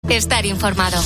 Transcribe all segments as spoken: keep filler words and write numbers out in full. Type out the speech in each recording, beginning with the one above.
estar informado.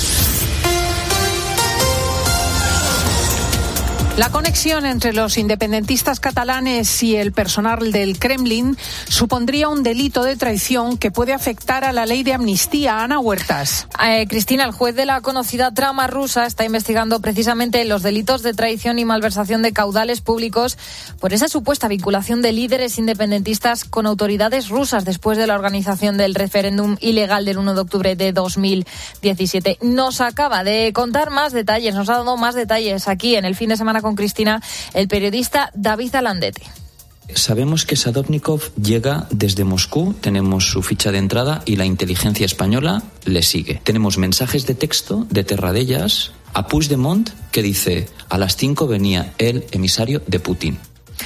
La conexión entre los independentistas catalanes y el personal del Kremlin supondría un delito de traición que puede afectar a la ley de amnistía. Ana Huertas. Eh, Cristina, el juez de la conocida trama rusa está investigando precisamente los delitos de traición y malversación de caudales públicos por esa supuesta vinculación de líderes independentistas con autoridades rusas después de la organización del referéndum ilegal del uno de octubre de dos mil diecisiete. Nos acaba de contar más detalles, nos ha dado más detalles aquí en el fin de semana con Cristina, el periodista David Alandete. Sabemos que Sadovnikov llega desde Moscú, tenemos su ficha de entrada y la inteligencia española le sigue. Tenemos mensajes de texto de Terradellas a Puigdemont que dice: a las cinco venía el emisario de Putin.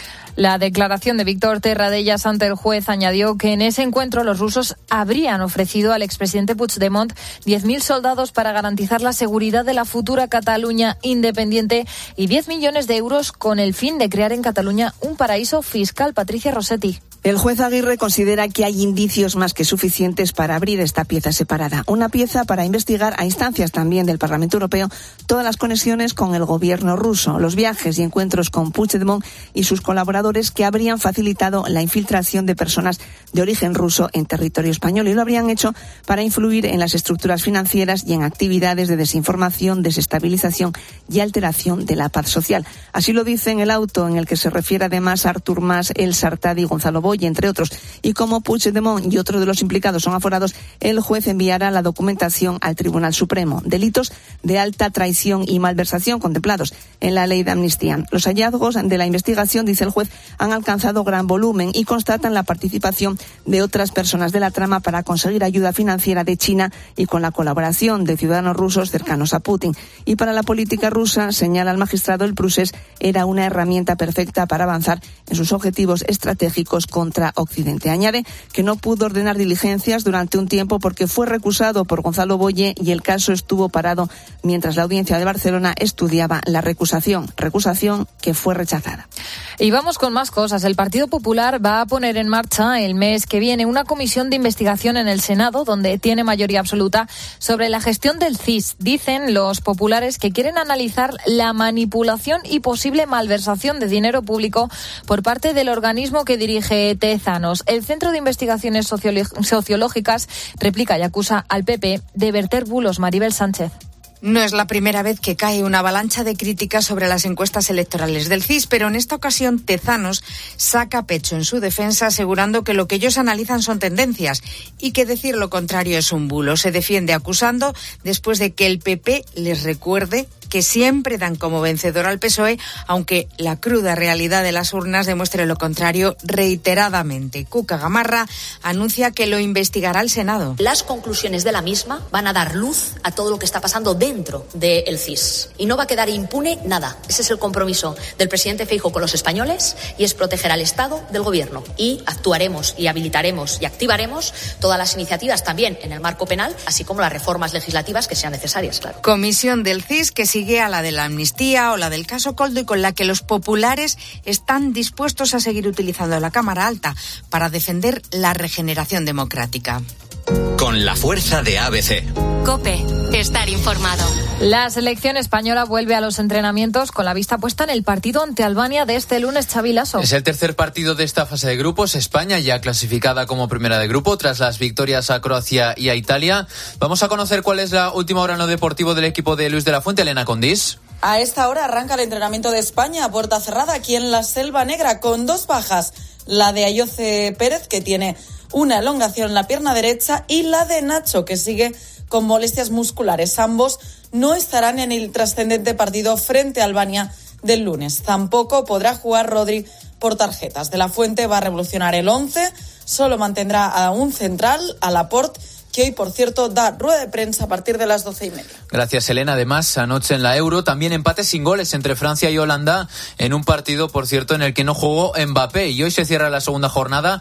La declaración de Víctor Terradellas ante el juez añadió que en ese encuentro los rusos habrían ofrecido al expresidente Puigdemont diez mil soldados para garantizar la seguridad de la futura Cataluña independiente y diez millones de euros con el fin de crear en Cataluña un paraíso fiscal. Patricia Rossetti. El juez Aguirre considera que hay indicios más que suficientes para abrir esta pieza separada. Una pieza para investigar a instancias también del Parlamento Europeo todas las conexiones con el gobierno ruso, los viajes y encuentros con Puigdemont y sus colaboradores que habrían facilitado la infiltración de personas de origen ruso en territorio español y lo habrían hecho para influir en las estructuras financieras y en actividades de desinformación, desestabilización y alteración de la paz social. Así lo dice en el auto en el que se refiere además a Artur Mas, El Sartadi y Gonzalo Boye, entre otros. Y como Puigdemont y otros de los implicados son aforados, el juez enviará la documentación al Tribunal Supremo. Delitos de alta traición y malversación contemplados en la ley de amnistía. Los hallazgos de la investigación, dice el juez, han alcanzado gran volumen y constatan la participación de otras personas de la trama para conseguir ayuda financiera de China y con la colaboración de ciudadanos rusos cercanos a Putin. Y para la política rusa, señala el magistrado, el procés era una herramienta perfecta para avanzar en sus objetivos estratégicos contra Occidente. Añade que no pudo ordenar diligencias durante un tiempo porque fue recusado por Gonzalo Boye y el caso estuvo parado mientras la audiencia de Barcelona estudiaba la recusación, recusación que fue rechazada. Y vamos con más cosas. El Partido Popular va a poner en marcha el mes que viene una comisión de investigación en el Senado, donde tiene mayoría absoluta, sobre la gestión del C I S. Dicen los populares que quieren analizar la manipulación y posible malversación de dinero público por parte del organismo que dirige Tezanos. El Centro de Investigaciones Sociológicas replica y acusa al P P de verter bulos. Maribel Sánchez. No es la primera vez que cae una avalancha de críticas sobre las encuestas electorales del C I S, pero en esta ocasión Tezanos saca pecho en su defensa, asegurando que lo que ellos analizan son tendencias y que decir lo contrario es un bulo. Se defiende acusando después de que el P P les recuerde que siempre dan como vencedor al P S O E, aunque la cruda realidad de las urnas demuestre lo contrario reiteradamente. Cuca Gamarra anuncia que lo investigará el Senado. Las conclusiones de la misma van a dar luz a todo lo que está pasando dentro del C I S. Y no va a quedar impune nada. Ese es el compromiso del presidente Feijóo con los españoles, y es proteger al Estado del Gobierno. Y actuaremos y habilitaremos y activaremos todas las iniciativas también en el marco penal, así como las reformas legislativas que sean necesarias, claro. Comisión del C I S que sigue a la de la amnistía o la del caso Koldo y con la que los populares están dispuestos a seguir utilizando la Cámara Alta para defender la regeneración democrática. Con la fuerza de A B C. COPE, estar informado. La selección española vuelve a los entrenamientos con la vista puesta en el partido ante Albania de este lunes. Xavi Lasso. Es el tercer partido de esta fase de grupos. España ya clasificada como primera de grupo tras las victorias a Croacia y a Italia. Vamos a conocer cuál es la última hora en lo deportivo del equipo de Luis de la Fuente. Elena Condís. A esta hora arranca el entrenamiento de España a puerta cerrada aquí en la Selva Negra con dos bajas. La de Ayoce Pérez, que tiene una elongación en la pierna derecha, y la de Nacho, que sigue con molestias musculares. Ambos no estarán en el trascendente partido frente a Albania del lunes. Tampoco podrá jugar Rodri por tarjetas. De la Fuente va a revolucionar el once, solo mantendrá a un central, a Laporte, que hoy, por cierto, da rueda de prensa a partir de las doce y media. Gracias, Elena. Además, anoche en la Euro, también empate sin goles entre Francia y Holanda, en un partido, por cierto, en el que no jugó Mbappé. Y hoy se cierra la segunda jornada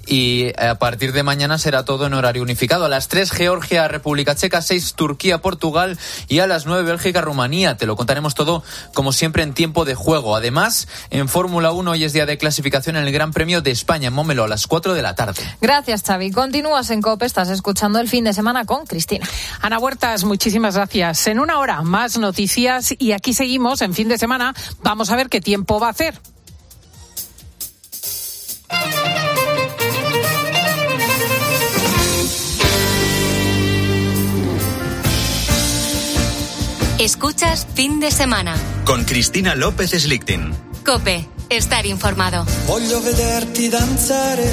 y a partir de mañana será todo en horario unificado. A las tres Georgia, República Checa, seis Turquía, Portugal y a las nueve Bélgica, Rumanía. Te lo contaremos todo como siempre en tiempo de juego. Además, en Fórmula uno hoy es día de clasificación en el Gran Premio de España en Mómelo a las cuatro de la tarde. Gracias, Xavi. Continúas en COPE, estás escuchando el fin de semana con Cristina. Ana Huertas, muchísimas gracias. En una hora más noticias y aquí seguimos en fin de semana. Vamos a ver qué tiempo va a hacer. Escuchas Fin de Semana con Cristina López Slichting. COPE, estar informado. Voglio vederti danzare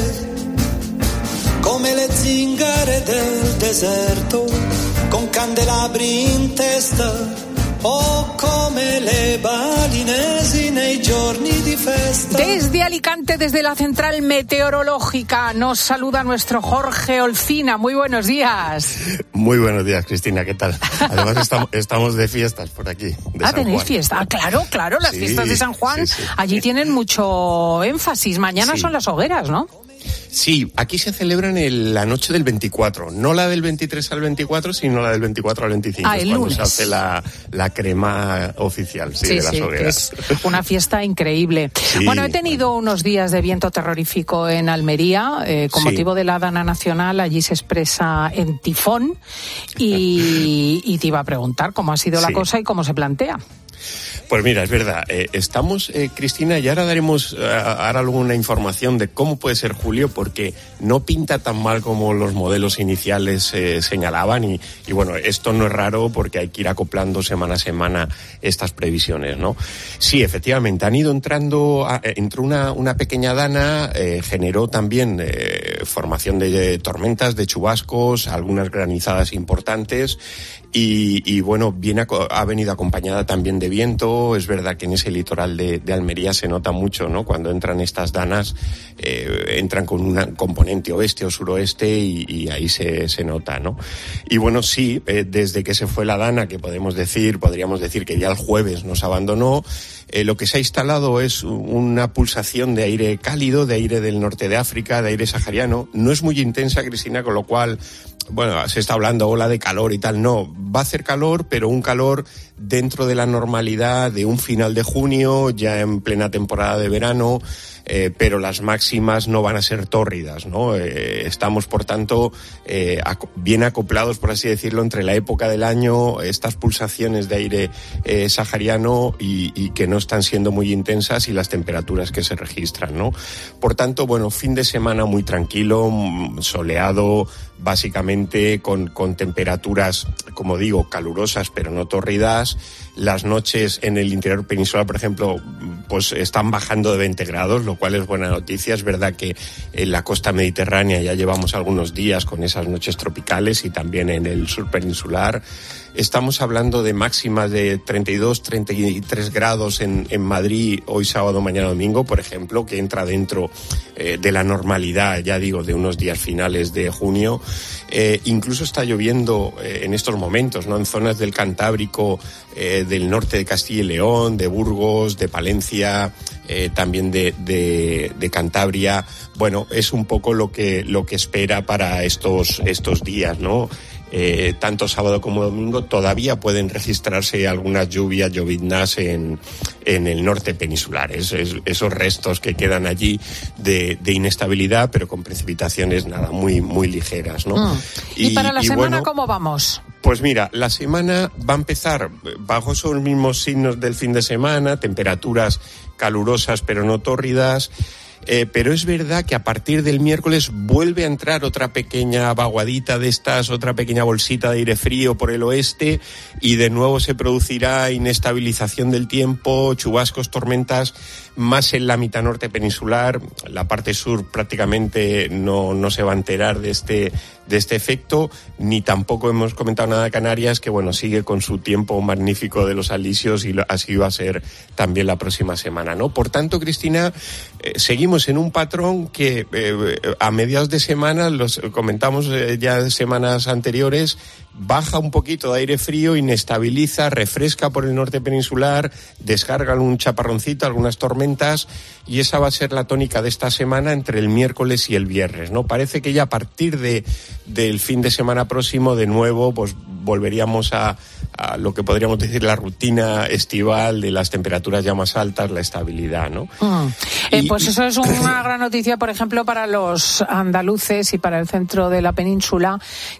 come le zingare del deserto, con candelabri in testa o come le balinesi nei giorni di festa. Desde Alicante, desde la central meteorológica, nos saluda nuestro Jorge Olcina. Muy buenos días. Muy buenos días, Cristina, ¿qué tal? Además estamos, estamos de fiestas por aquí. De ah, San ¿tenéis Juan. fiesta? Ah, claro, claro, las sí, fiestas de San Juan, sí, sí. Allí tienen mucho énfasis. Mañana sí. son las hogueras, ¿no? Sí, aquí se celebran el, la noche del veinticuatro, no la del veintitrés al veinticuatro, sino la del veinticuatro al veinticinco, ah, el es cuando lunes. se hace la, la crema oficial sí, sí, de las sí, hogueras. Que es una fiesta increíble. Sí, bueno, he tenido bueno. unos días de viento terrorífico en Almería, eh, con sí. motivo de la Dana Nacional, allí se expresa en tifón, y, y te iba a preguntar cómo ha sido sí. la cosa y cómo se plantea. Pues mira, es verdad, eh, estamos, eh, Cristina, y ahora daremos eh, ahora luego una información de cómo puede ser julio, porque no pinta tan mal como los modelos iniciales eh, señalaban, y, y bueno, esto no es raro porque hay que ir acoplando semana a semana estas previsiones, ¿no? Sí, efectivamente, han ido entrando, a, entró una, una pequeña dana, eh, generó también eh, formación de, de tormentas, de chubascos, algunas granizadas importantes, y, y bueno, viene, ha venido acompañada también de viento. Es verdad que en ese litoral de, de Almería se nota mucho, ¿no? Cuando entran estas danas, eh, entran con un componente oeste o suroeste y, y ahí se, se nota, ¿no? Y bueno, sí, eh, desde que se fue la dana, que podemos decir, podríamos decir que ya el jueves nos abandonó, eh, lo que se ha instalado es una pulsación de aire cálido, de aire del norte de África, de aire sahariano. No es muy intensa, Cristina, con lo cual, bueno, se está hablando ola de calor y tal. No, va a hacer calor, pero un calor dentro de la normalidad de un final de junio, ya en plena temporada de verano, eh, pero las máximas no van a ser tórridas, ¿no? Eh, estamos, por tanto, eh, ac- bien acoplados, por así decirlo, entre la época del año, estas pulsaciones de aire eh, sahariano y, y que no están siendo muy intensas, y las temperaturas que se registran, ¿no? Por tanto, bueno, fin de semana muy tranquilo, soleado, básicamente con, con temperaturas, como digo, calurosas pero no tórridas. Las noches en el interior peninsular, por ejemplo, pues están bajando de veinte grados, lo cual es buena noticia. Es verdad que en la costa mediterránea ya llevamos algunos días con esas noches tropicales, y también en el sur peninsular. Estamos hablando de máximas de treinta y dos, treinta y tres grados en, en Madrid hoy sábado, mañana domingo, por ejemplo, que entra dentro eh, de la normalidad, ya digo, de unos días finales de junio. Eh, incluso está lloviendo eh, en estos momentos, ¿no? En zonas del Cantábrico, eh, del norte de Castilla y León, de Burgos, de Palencia, eh, también de, de, de Cantabria. Bueno, es un poco lo que, lo que espera para estos, estos días, ¿no? Eh, tanto sábado como domingo todavía pueden registrarse algunas lluvias, lloviznas en, en el norte peninsular. Es, es, esos restos que quedan allí de, de inestabilidad, pero con precipitaciones nada, muy, muy ligeras, ¿no? Mm. ¿Y, y para la y semana bueno, cómo vamos? Pues mira, la semana va a empezar bajo esos mismos signos del fin de semana, temperaturas calurosas pero no tórridas. Eh, pero es verdad que a partir del miércoles vuelve a entrar otra pequeña vaguadita de estas, otra pequeña bolsita de aire frío por el oeste, y de nuevo se producirá inestabilización del tiempo, chubascos, tormentas, más en la mitad norte peninsular. La parte sur prácticamente no, no se va a enterar de este, de este efecto, ni tampoco hemos comentado nada de Canarias, que bueno, sigue con su tiempo magnífico de los alisios, y lo, así va a ser también la próxima semana, ¿no? Por tanto, Cristina, eh, seguimos en un patrón que eh, a mediados de semana, los comentamos eh, ya semanas anteriores, baja un poquito de aire frío, inestabiliza, refresca por el norte peninsular, descargan un chaparroncito, algunas tormentas, y esa va a ser la tónica de esta semana entre el miércoles y el viernes, ¿no? Parece que ya a partir de del fin de semana próximo, de nuevo, pues volveríamos a, a lo que podríamos decir la rutina estival de las temperaturas ya más altas, la estabilidad, ¿no? Mm. Eh, y, pues eso es una gran noticia, por ejemplo, para los andaluces y para el centro de la península,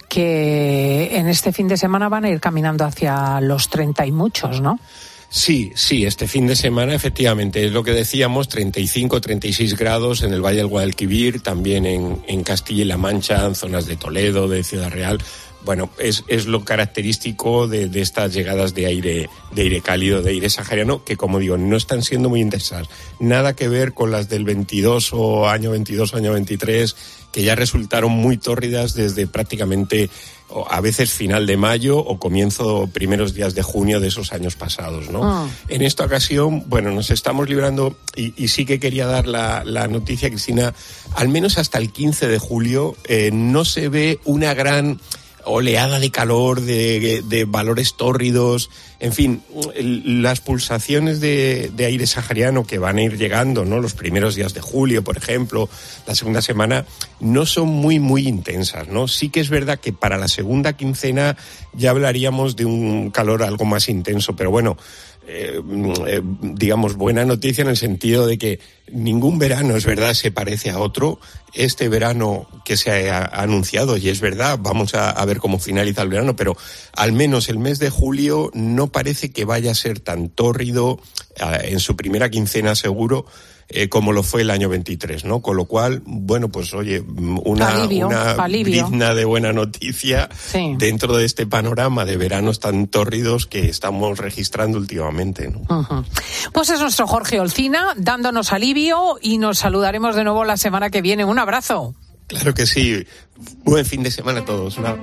que en este fin de semana van a ir caminando hacia los treinta y muchos, ¿no? Sí, sí, este fin de semana efectivamente es lo que decíamos, treinta y cinco, treinta y seis grados en el Valle del Guadalquivir, también en, en Castilla y La Mancha, en zonas de Toledo, de Ciudad Real. Bueno, es, es lo característico de, de estas llegadas de aire, de aire cálido, de aire sahariano, que como digo, no están siendo muy intensas. Nada que ver con las del veintidós o año veintidós o año veintitrés, que ya resultaron muy tórridas desde prácticamente a veces final de mayo o comienzo primeros días de junio de esos años pasados, ¿no? Oh. En esta ocasión, bueno, nos estamos librando, y, y sí que quería dar la, la noticia, Cristina, al menos hasta el quince de julio eh, no se ve una gran oleada de calor, de, de valores tórridos, en fin, las pulsaciones de, de aire sahariano que van a ir llegando, ¿no? Los primeros días de julio, por ejemplo, la segunda semana, no son muy, muy intensas, ¿no? Sí que es verdad que para la segunda quincena ya hablaríamos de un calor algo más intenso, pero bueno, Eh, eh, digamos, buena noticia en el sentido de que ningún verano, es verdad, se parece a otro. Este verano que se ha anunciado, y es verdad, vamos a, a ver cómo finaliza el verano, pero al menos el mes de julio no parece que vaya a ser tan tórrido, eh, en su primera quincena seguro, eh, como lo fue el año veintitrés, ¿no? Con lo cual, bueno, pues oye, una, alivio, una alivio. brizna de buena noticia sí. dentro de este panorama de veranos tan tórridos que estamos registrando últimamente, ¿no? Uh-huh. Pues es nuestro Jorge Olcina dándonos alivio, y nos saludaremos de nuevo la semana que viene. Un abrazo. Claro que sí. Buen fin de semana a todos. Una...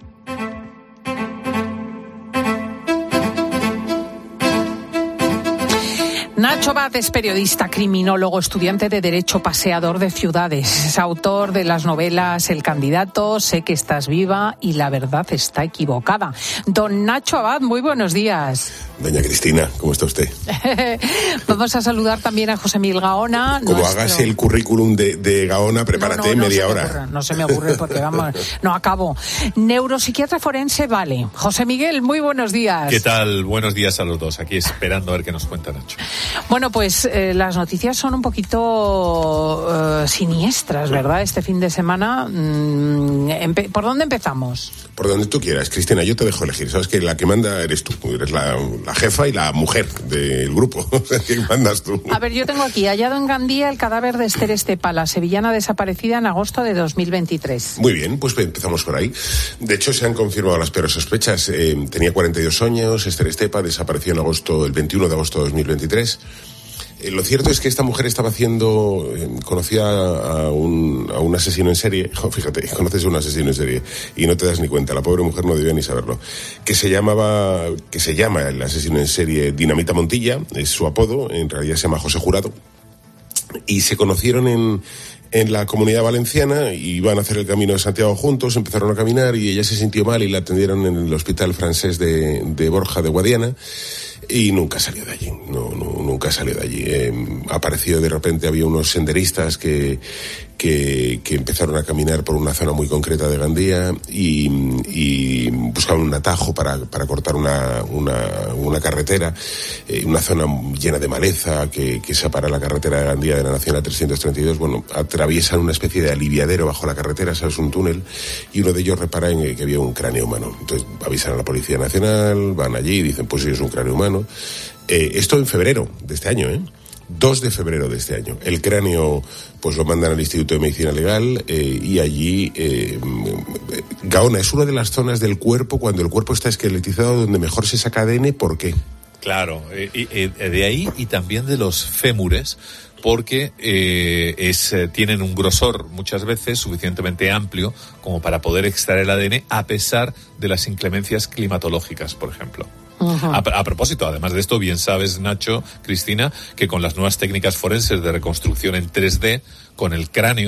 Nacho Abad es periodista, criminólogo, estudiante de Derecho, paseador de ciudades. Es autor de las novelas El candidato, Sé que estás viva y La verdad está equivocada. Don Nacho Abad, muy buenos días. Doña Cristina, ¿cómo está usted? Vamos a saludar también a José Miguel Gaona. Como nuestro... hagas el currículum de, de Gaona, prepárate no, no, no media se hora. Ocurre, no se me ocurre porque vamos, no acabo. Neuropsiquiatra forense, vale. José Miguel, muy buenos días. ¿Qué tal? Buenos días a los dos. Aquí esperando a ver qué nos cuenta Nacho. Bueno, pues eh, las noticias son un poquito uh, siniestras, ¿verdad? Este fin de semana. Mm, empe- ¿Por dónde empezamos? Por donde tú quieras, Cristina, yo te dejo elegir. Sabes que la que manda eres tú, eres la, la jefa y la mujer del grupo. O sea, ¿quién mandas tú? A ver, yo tengo aquí, hallado en Gandía el cadáver de Esther Estepa, la sevillana desaparecida en agosto de dos mil veintitrés. Muy bien, pues empezamos por ahí. De hecho, se han confirmado las peores sospechas. Eh, tenía cuarenta y dos años, Esther Estepa desapareció en agosto, el veintiuno de agosto de dos mil veintitrés. Eh, lo cierto es que esta mujer estaba haciendo, eh, conocía a un, a un asesino en serie, oh, fíjate, conoces a un asesino en serie y no te das ni cuenta, la pobre mujer no debía ni saberlo, que se llamaba, que se llama el asesino en serie Dinamita Montilla, es su apodo, en realidad se llama José Jurado, y se conocieron en, en la Comunidad Valenciana, y iban a hacer el Camino de Santiago juntos, empezaron a caminar y ella se sintió mal y la atendieron en el Hospital Francés de, de Borja de Guadiana. Y nunca salió de allí, no, no nunca salió de allí. Eh, apareció de repente, había unos senderistas que, que, que empezaron a caminar por una zona muy concreta de Gandía y, y buscaban un atajo para, para cortar una, una, una carretera, eh, una zona llena de maleza que, que separa la carretera de Gandía de la Nacional trescientos treinta y dos. Bueno, atraviesan una especie de aliviadero bajo la carretera, sabes, un túnel, y uno de ellos repara en que había un cráneo humano. Entonces avisan a la Policía Nacional, van allí y dicen, pues sí, es un cráneo humano. Eh, esto en febrero de este año, ¿eh? dos de febrero de este año. El cráneo, pues lo mandan al Instituto de Medicina Legal eh, y allí eh, Gaona es una de las zonas del cuerpo, cuando el cuerpo está esqueletizado, donde mejor se saca A D N. ¿Por qué? Claro, eh, eh, de ahí y también de los fémures, porque eh, es, eh, tienen un grosor muchas veces suficientemente amplio como para poder extraer el A D N a pesar de las inclemencias climatológicas, por ejemplo. Uh-huh. A, a propósito, además de esto, bien sabes, Nacho, Cristina, que con las nuevas técnicas forenses de reconstrucción en tres D, con el cráneo,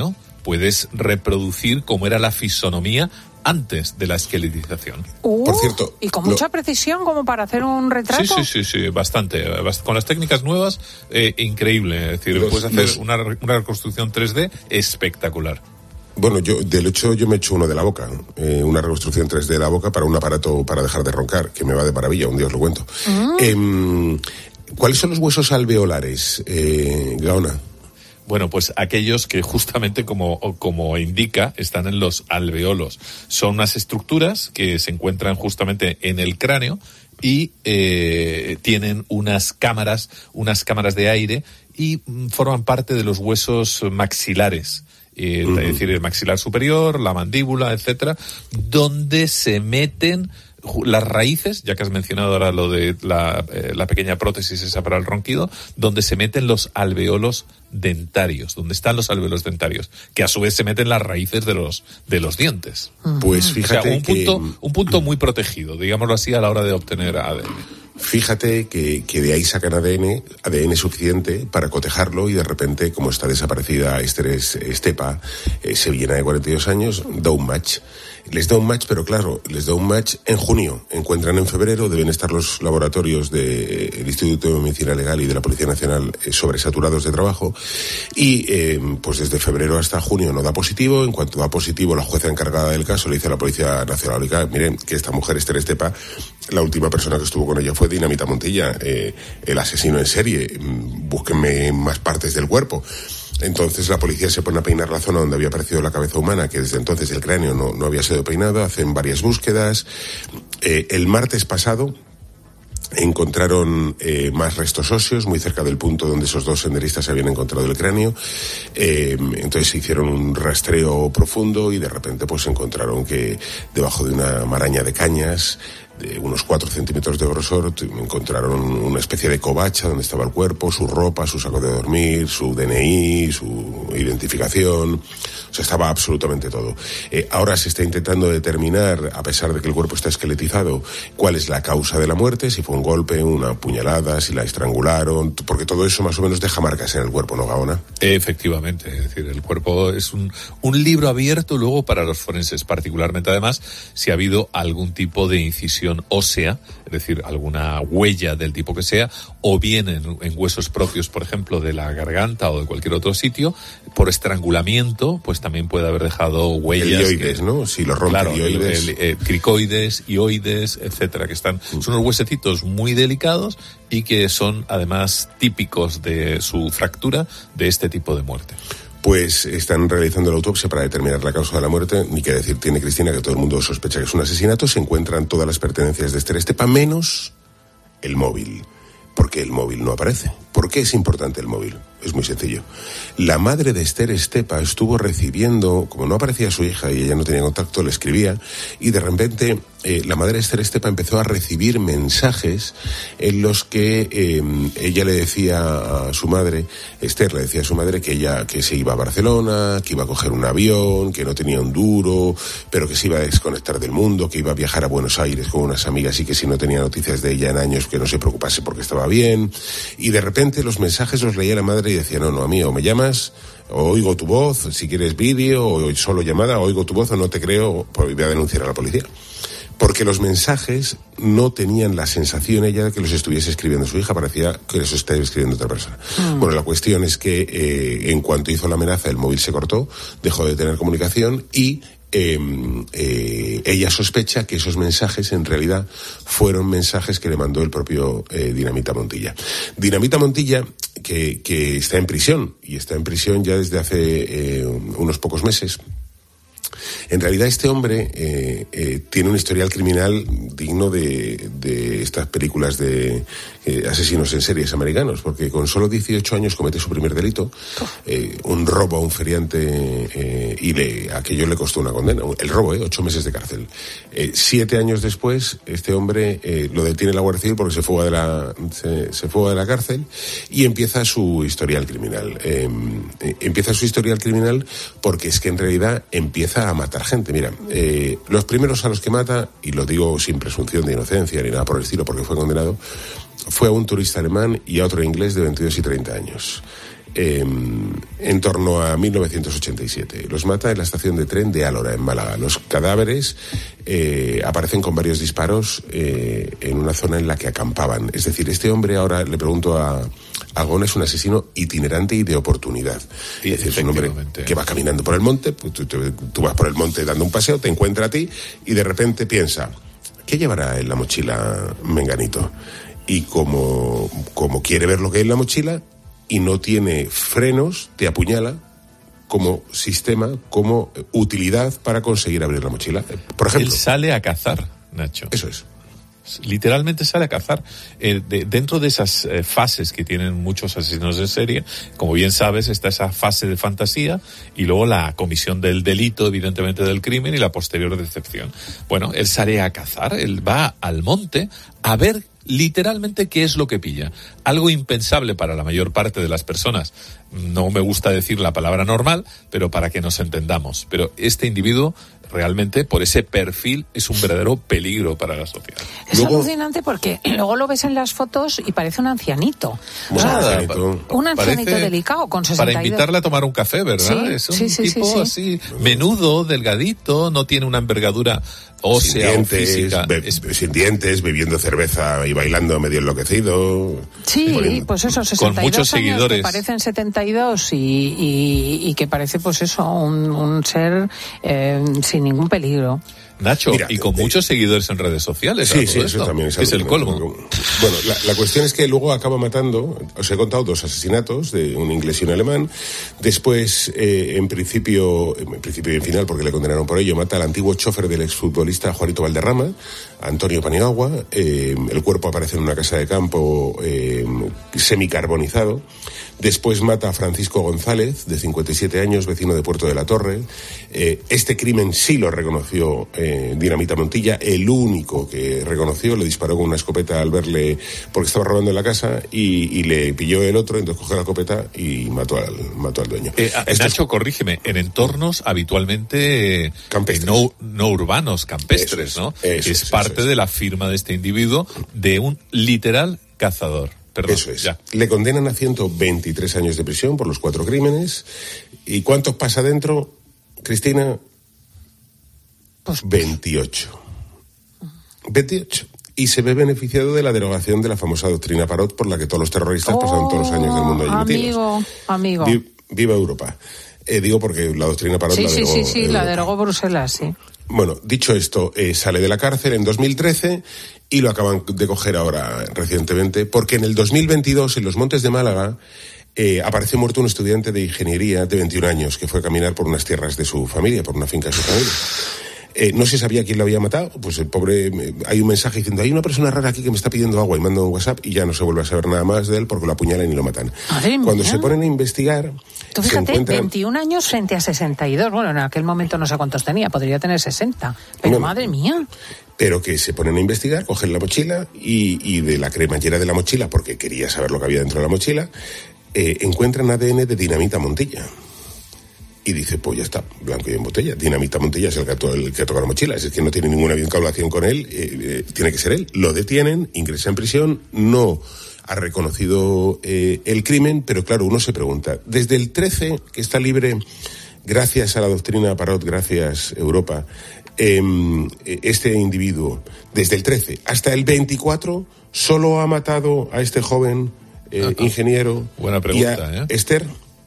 puedes reproducir cómo era la fisonomía antes de la esqueletización. Uh, Por cierto, y con lo... mucha precisión como para hacer un retrato. Sí, sí, sí, sí, bastante. Con las técnicas nuevas, eh, increíble. Es decir, los, puedes hacer los... una, una reconstrucción tres D espectacular. Bueno, yo, del hecho, yo me he hecho uno de la boca, eh, una reconstrucción tres D de la boca para un aparato para dejar de roncar, que me va de maravilla, un día os lo cuento. Mm. Eh, ¿Cuáles son los huesos alveolares, eh, Gaona? Bueno, pues aquellos que justamente, como, como indica, están en los alveolos. Son unas estructuras que se encuentran justamente en el cráneo y eh, tienen unas cámaras, unas cámaras de aire y forman parte de los huesos maxilares. Eh, uh-huh. Es decir, el maxilar superior, la mandíbula, etcétera, donde se meten las raíces, ya que has mencionado ahora lo de la, eh, la pequeña prótesis esa para el ronquido, donde se meten los alveolos dentarios, donde están los alveolos dentarios, que a su vez se meten las raíces de los de los dientes. Pues fíjate, o sea, un que... punto un punto muy protegido, digámoslo así, a la hora de obtener A D N. Fíjate que, que de ahí sacan A D N, A D N suficiente para cotejarlo y de repente, como está desaparecida Esther Estepa, eh, sevillana de cuarenta y dos años, da un match. Les da un match, pero claro, les da un match en junio. Encuentran en febrero, deben estar los laboratorios del de Instituto de Medicina Legal y de la Policía Nacional eh, sobresaturados de trabajo. Y eh, pues desde febrero hasta junio no da positivo. En cuanto da positivo, la jueza encargada del caso le dice a la Policía Nacional, oiga, miren, que esta mujer, Esther Estepa, la última persona que estuvo con ella fue Dinamita Montilla, eh, el asesino en serie. Búsquenme más partes del cuerpo. Entonces la policía se pone a peinar la zona donde había aparecido la cabeza humana, que desde entonces el cráneo no, no había sido peinado, hacen varias búsquedas. Eh, el martes pasado encontraron eh, más restos óseos muy cerca del punto donde esos dos senderistas habían encontrado el cráneo. Eh, entonces se hicieron un rastreo profundo y de repente pues encontraron que debajo de una maraña de cañas de unos cuatro centímetros de grosor encontraron una especie de covacha donde estaba el cuerpo, su ropa, su saco de dormir, su D N I, su identificación. O sea, estaba absolutamente todo. Eh, ahora se está intentando determinar, a pesar de que el cuerpo está esqueletizado, cuál es la causa de la muerte, si fue un golpe, una puñalada, si la estrangularon, porque todo eso más o menos deja marcas en el cuerpo, ¿no, Gaona? Efectivamente, es decir, el cuerpo es un, un libro abierto luego para los forenses, particularmente además si ha habido algún tipo de incisión ósea, es decir, alguna huella del tipo que sea, o bien en, en huesos propios, por ejemplo, de la garganta o de cualquier otro sitio, por estrangulamiento, pues también puede haber dejado huellas. El ioides, ¿no? Si lo rompe, claro, ioides. El, el, el, cricoides, ioides, etcétera, que están, son unos huesecitos muy delicados y que son además típicos de su fractura de este tipo de muerte. Pues están realizando la autopsia para determinar la causa de la muerte. Ni que decir tiene Cristina que todo el mundo sospecha que es un asesinato. Se encuentran todas las pertenencias de Esther Estepa, menos el móvil. ¿Por qué el móvil no aparece? ¿Por qué es importante el móvil? Es muy sencillo. La madre de Esther Estepa estuvo recibiendo, como no aparecía su hija y ella no tenía contacto, le escribía, y de repente eh, la madre de Esther Estepa empezó a recibir mensajes en los que eh, ella le decía a su madre, Esther le decía a su madre que ella que se iba a Barcelona, que iba a coger un avión, que no tenía un duro, pero que se iba a desconectar del mundo, que iba a viajar a Buenos Aires con unas amigas y que si no tenía noticias de ella en años que no se preocupase porque estaba bien. Y de repente los mensajes los leía la madre y decía, no, no, a mí o me llamas, o oigo tu voz, si quieres vídeo, o solo llamada, oigo tu voz o no te creo, pues voy a denunciar a la policía. Porque los mensajes no tenían la sensación ella de que los estuviese escribiendo su hija, parecía que los estaba escribiendo otra persona. Mm. Bueno, la cuestión es que eh, en cuanto hizo la amenaza, el móvil se cortó, dejó de tener comunicación y Eh, eh, ella sospecha que esos mensajes en realidad fueron mensajes que le mandó el propio eh, Dinamita Montilla. Dinamita Montilla, que, que está en prisión, y está en prisión ya desde hace eh, unos pocos meses. En realidad este hombre eh, eh, tiene un historial criminal digno de, de estas películas de eh, asesinos en series americanos, porque con solo dieciocho años comete su primer delito, eh, un robo a un feriante, eh, y le, aquello le costó una condena, el robo, eh, ocho meses de cárcel. Eh, siete años después, este hombre eh, lo detiene la Guardia Civil porque se fuga de la, se, se fuga de la cárcel y empieza su historial criminal. Eh, eh, empieza su historial criminal porque es que en realidad empieza a matar gente. Mira, eh, los primeros a los que mata, y lo digo sin presunción de inocencia ni nada por el estilo porque fue condenado, fue a un turista alemán y a otro inglés de veintidós y treinta años. eh, en torno a mil novecientos ochenta y siete. Los mata en la estación de tren de Álora, en Málaga. Los cadáveres eh, aparecen con varios disparos eh, en una zona en la que acampaban. Es decir, este hombre, ahora le pregunto a Algón, es un asesino itinerante y de oportunidad. Es decir, es un hombre que va caminando por el monte, pues tú, tú, tú vas por el monte dando un paseo, te encuentra a ti y de repente piensa, ¿qué llevará en la mochila Menganito? Y como, como quiere ver lo que hay en la mochila y no tiene frenos, te apuñala como sistema, como utilidad para conseguir abrir la mochila. Por ejemplo. Él sale a cazar, Nacho. Eso es. Literalmente sale a cazar. Eh, de, dentro de esas eh, fases que tienen muchos asesinos de serie, como bien sabes, está esa fase de fantasía y luego la comisión del delito, evidentemente del crimen, y la posterior decepción. Bueno, él sale a cazar, él va al monte a ver literalmente qué es lo que pilla. Algo impensable para la mayor parte de las personas. No me gusta decir la palabra normal, pero para que nos entendamos. Pero este individuo realmente, por ese perfil, es un verdadero peligro para la sociedad. Es luego, alucinante porque luego lo ves en las fotos y parece un ancianito. O sea, nada, un ancianito delicado con sesenta y dos. Para invitarle a tomar un café, ¿verdad? Sí, es un sí, sí, tipo sí, sí. así, menudo, delgadito, no tiene una envergadura ósea sin o física. Be- es... Sin dientes, bebiendo cerveza y bailando medio enloquecido. Sí, poniendo... pues eso, sesenta y dos con muchos años seguidores. Que parecen setenta y dos y, y, y que parece pues eso, un, un ser eh, sin ningún peligro. Nacho, Mira, y con eh, muchos seguidores en redes sociales. Sí, sí, eso también es, es el colmo. Bueno, la, la cuestión es que luego acaba matando, os he contado dos asesinatos, de un inglés y un alemán. Después, eh, en principio, en principio y en final, porque le condenaron por ello, mata al antiguo chofer del exfutbolista Juanito Valderrama, Antonio Paniagua. Eh, el cuerpo aparece en una casa de campo eh, semicarbonizado. Después mata a Francisco González, de cincuenta y siete años, vecino de Puerto de la Torre. Eh, este crimen sí lo reconoció eh, Dinamita Montilla, el único que reconoció. Le disparó con una escopeta al verle, porque estaba robando en la casa, y, y le pilló el otro, entonces cogió la escopeta y mató al, mató al dueño. Eh, Nacho, es... corrígeme, en entornos habitualmente eh, no, no urbanos, campestres, eso ¿no? Es, es, es parte eso es. de la firma de este individuo de un literal cazador. Perdón, Eso es. Ya. Le condenan a ciento veintitrés años de prisión por los cuatro crímenes. ¿Y cuántos pasa dentro, Cristina? Pues veintiocho. veintiocho. Y se ve beneficiado de la derogación de la famosa doctrina Parot, por la que todos los terroristas oh, pasaron todos los años del mundo allí metidos. Amigo, amigo. Vi, viva Europa. Eh, digo porque la doctrina Parot sí, la derogó. Sí, sí, sí, Europa. la derogó Bruselas, sí. Bueno, dicho esto, eh, sale de la cárcel en dos mil trece y lo acaban de coger ahora recientemente, porque en el dos mil veintidós, en los Montes de Málaga, eh, apareció muerto un estudiante de ingeniería de veintiún años que fue a caminar por unas tierras de su familia, por una finca de su familia. Eh, no se sabía quién lo había matado, pues el pobre, eh, hay un mensaje diciendo, hay una persona rara aquí que me está pidiendo agua, y manda un WhatsApp y ya no se vuelve a saber nada más de él porque lo apuñalan y lo matan. Madre Cuando mía. se ponen a investigar, Tú se fíjate, encuentran... veintiún años frente a sesenta y dos. Bueno, en aquel momento no sé cuántos tenía, podría tener sesenta. Pero Bueno, madre mía. Pero que se ponen a investigar, cogen la mochila y, y de la cremallera de la mochila, porque quería saber lo que había dentro de la mochila, eh, encuentran A D N de Dinamita Montilla. Y dice, pues ya está, blanco y en botella. Dinamita Montilla es el que, to- el que toca la mochila. Es que no tiene ninguna vinculación con él, eh, eh, tiene que ser él. Lo detienen, ingresa en prisión, no ha reconocido eh, el crimen, pero claro, uno se pregunta, desde el trece, que está libre, gracias a la doctrina Parot, gracias Europa, eh, este individuo, desde el trece hasta el veinticuatro, solo ha matado a este joven eh, ingeniero. Buena pregunta, y a ¿eh? Esther.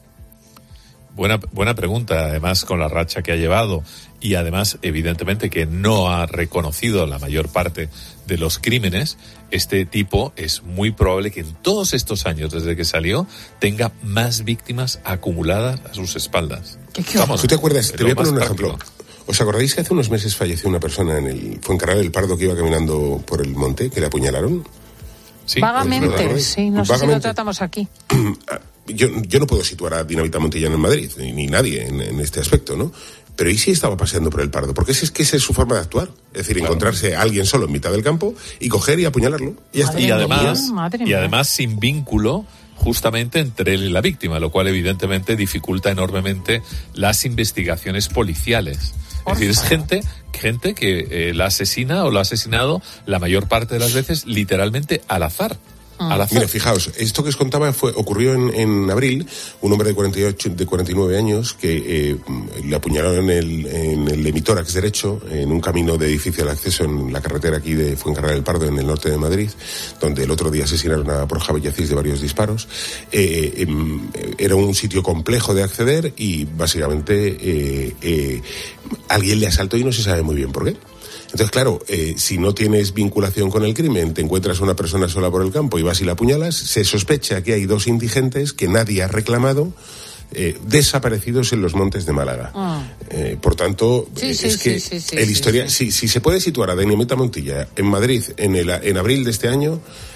Buena, buena pregunta, además con la racha que ha llevado y además evidentemente que no ha reconocido la mayor parte de los crímenes, este tipo es muy probable que en todos estos años desde que salió tenga más víctimas acumuladas a sus espaldas. ¿Qué, qué Vamos, ¿tú te acuerdas? Te voy a poner un práctico. ejemplo. ¿Os acordáis que hace unos meses falleció una persona en el Fuencarral del Pardo que iba caminando por el monte, que le apuñalaron? Sí, Vagamente, sí, no sé si lo Vagamente. tratamos aquí. Yo, yo no puedo situar a Dinamita Montilla en Madrid, ni, ni nadie en, en este aspecto, ¿no? Pero ¿y si estaba paseando por el Pardo? Porque ese es que esa es su forma de actuar. Es decir, claro, encontrarse a alguien solo en mitad del campo y coger y apuñalarlo. Y, ya está. y además, madre y mía. además sin vínculo justamente entre él y la víctima, lo cual evidentemente dificulta enormemente las investigaciones policiales. Es decir, es gente, gente que eh, la asesina o la ha asesinado la mayor parte de las veces literalmente al azar. al azar. Mira, fijaos, esto que os contaba fue ocurrió en, en abril. Un hombre de cuarenta y ocho, de cuarenta y nueve años que eh, le apuñalaron en el, en el hemitórax derecho en un camino de difícil acceso en la carretera aquí de Fuencarral del Pardo, en el norte de Madrid, donde el otro día asesinaron a Borja Villacís de varios disparos. Eh, eh, era un sitio complejo de acceder y básicamente eh, eh, alguien le asaltó y no se sabe muy bien por qué. Entonces, claro, eh, si no tienes vinculación con el crimen, te encuentras a una persona sola por el campo y vas y la apuñalas, se sospecha que hay dos indigentes que nadie ha reclamado, eh, desaparecidos en los montes de Málaga. Oh. Eh, por tanto, sí, eh, sí, es que sí, sí, sí, el sí, historia, sí. Si, si se puede situar a Dinamita Montilla en Madrid en, el, en abril de este año...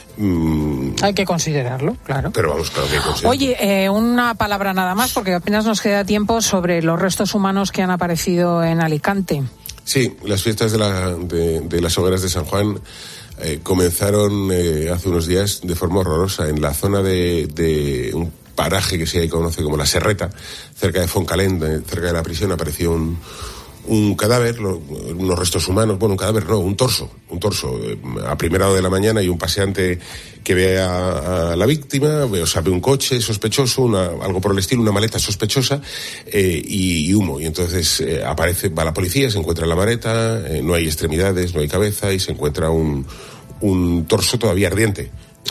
Mm, hay que considerarlo, claro. Pero vamos, claro que hay que considerarlo. Oye, eh, una palabra nada más, porque apenas nos queda tiempo, sobre los restos humanos que han aparecido en Alicante. Sí, las fiestas de, la, de, de las hogueras de San Juan eh, comenzaron eh, hace unos días de forma horrorosa en la zona de, de un paraje que se conoce como La Serreta, cerca de Foncalén, cerca de la prisión, apareció un, un cadáver, lo, unos restos humanos, bueno, un cadáver no, un torso, un torso, eh, a primera hora de la mañana, y un paseante que ve a, a la víctima, ve, o sea, ve un coche sospechoso, una, algo por el estilo, una maleta sospechosa, eh, y, y humo, y entonces eh, aparece, va la policía, se encuentra la maleta, eh, no hay extremidades, no hay cabeza, y se encuentra un, un torso todavía ardiente.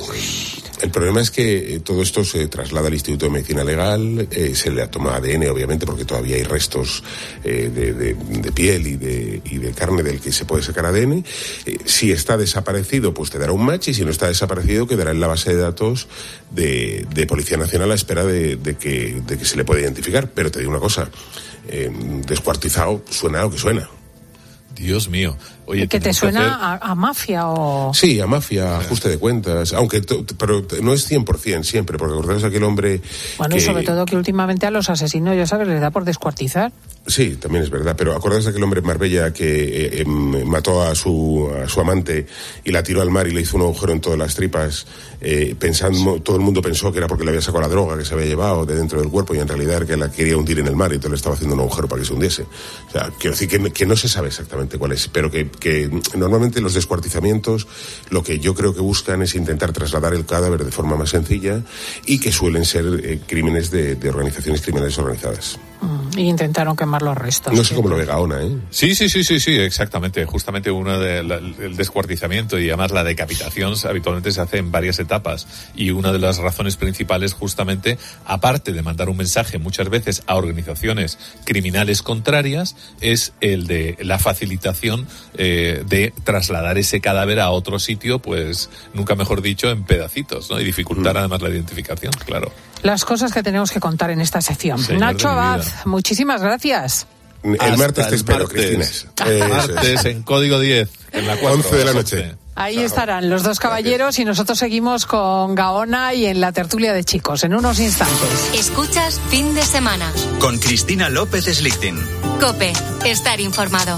El problema es que eh, todo esto se traslada al Instituto de Medicina Legal, eh, se le toma A D N, obviamente, porque todavía hay restos eh, de, de, de piel y de, y de carne del que se puede sacar A D N. Eh, si está desaparecido, pues te dará un match, y si no está desaparecido, quedará en la base de datos de, de Policía Nacional a espera de, de, que, de que se le pueda identificar. Pero te digo una cosa, eh, descuartizado suena a lo que suena. Dios mío. Oye, ¿que te suena que hacer... a, a mafia o...? Sí, a mafia, ajuste de cuentas, aunque t- pero no es cien por ciento siempre, porque acordaos de aquel hombre... Bueno, que... y sobre todo que últimamente a los asesinos, ya sabes, les da por descuartizar. Sí, también es verdad, pero acordaos de aquel hombre en Marbella que eh, eh, mató a su, a su amante y la tiró al mar y le hizo un agujero en todas las tripas, eh, pensando, todo el mundo pensó que era porque le había sacado la droga que se había llevado de dentro del cuerpo, y en realidad era que la quería hundir en el mar y entonces le estaba haciendo un agujero para que se hundiese. O sea, quiero decir que, que no se sabe exactamente cuál es, pero que, que normalmente los descuartizamientos lo que yo creo que buscan es intentar trasladar el cadáver de forma más sencilla, y que suelen ser eh, crímenes de, de organizaciones criminales organizadas. Mm, y intentaron quemar los restos. No sé cómo lo ve Gaona, ¿eh? Sí, sí, sí, sí, sí, exactamente. Justamente uno del el descuartizamiento y además la decapitación habitualmente se hace en varias etapas, y una de las razones principales, justamente, aparte de mandar un mensaje muchas veces a organizaciones criminales contrarias, es el de la facilitación eh, de trasladar ese cadáver a otro sitio, pues nunca mejor dicho, en pedacitos, ¿no? Y dificultar mm. además la identificación, claro. Las cosas que tenemos que contar en esta sección. Señor Nacho Abad, muchísimas gracias. El Hasta martes te el espero, martes. Cristina. El martes en Código diez, en la cuatro, once de la noche. Ahí estarán los dos caballeros, y nosotros seguimos con Gaona y en la tertulia de chicos en unos instantes. Escuchas Fin de Semana con Cristina López Slichting. COPE, estar informado.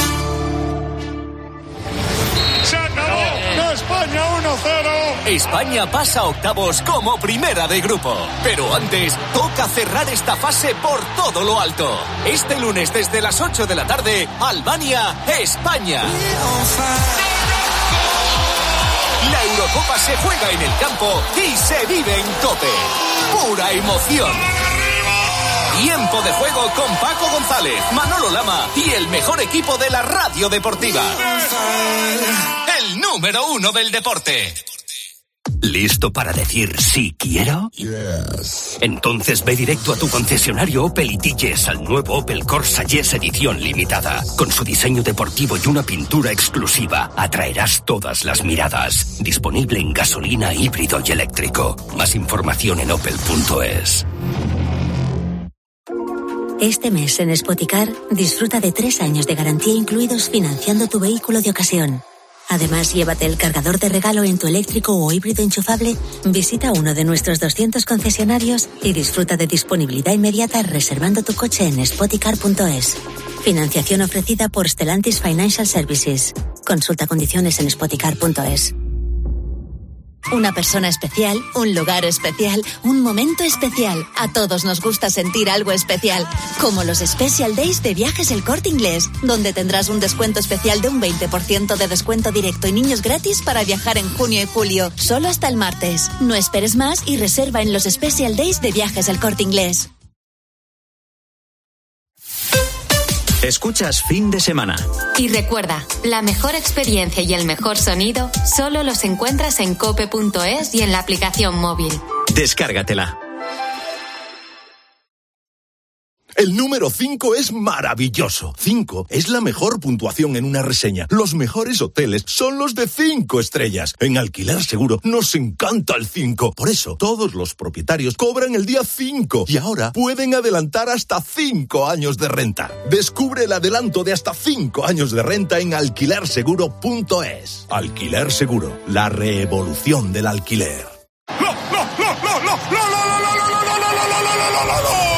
¡Se acabó! ¡España uno cero! España pasa a octavos como primera de grupo. Pero antes, toca cerrar esta fase por todo lo alto. Este lunes desde las ocho de la tarde, Albania, España. La Eurocopa se juega en el campo y se vive en COPE. Pura emoción. Tiempo de juego con Paco González, Manolo Lama y el mejor equipo de la radio deportiva. El número uno del deporte. ¿Listo para decir sí quiero? Yes. Entonces ve directo a tu concesionario Opel y Yes al nuevo Opel Corsa Yes edición limitada. Con su diseño deportivo y una pintura exclusiva, atraerás todas las miradas. Disponible en gasolina, híbrido y eléctrico. Más información en opel punto es. Este mes en Spoticar disfruta de tres años de garantía incluidos financiando tu vehículo de ocasión. Además, llévate el cargador de regalo en tu eléctrico o híbrido enchufable, visita uno de nuestros doscientos concesionarios y disfruta de disponibilidad inmediata reservando tu coche en spoticar punto es. Financiación ofrecida por Stellantis Financial Services. Consulta condiciones en spoticar punto es. Una persona especial, un lugar especial, un momento especial. A todos nos gusta sentir algo especial. Como los Special Days de Viajes El Corte Inglés, donde tendrás un descuento especial de un veinte por ciento de descuento directo y niños gratis para viajar en junio y julio. Solo hasta el martes. No esperes más y reserva en los Special Days de Viajes El Corte Inglés. Escuchas Fin de Semana. Y recuerda, la mejor experiencia y el mejor sonido solo los encuentras en cope punto es y en la aplicación móvil. Descárgatela. El número cinco es maravilloso. cinco es la mejor puntuación en una reseña. Los mejores hoteles son los de cinco estrellas. En Alquiler Seguro nos encanta el cinco. Por eso, todos los propietarios cobran el día cinco y ahora pueden adelantar hasta cinco años de renta. Descubre el adelanto de hasta cinco años de renta en alquiler seguro punto es. Alquiler Seguro, la revolución del alquiler. ¡No, no, no, no, no, no, no, no, no, no, no, no, no, no, no, no!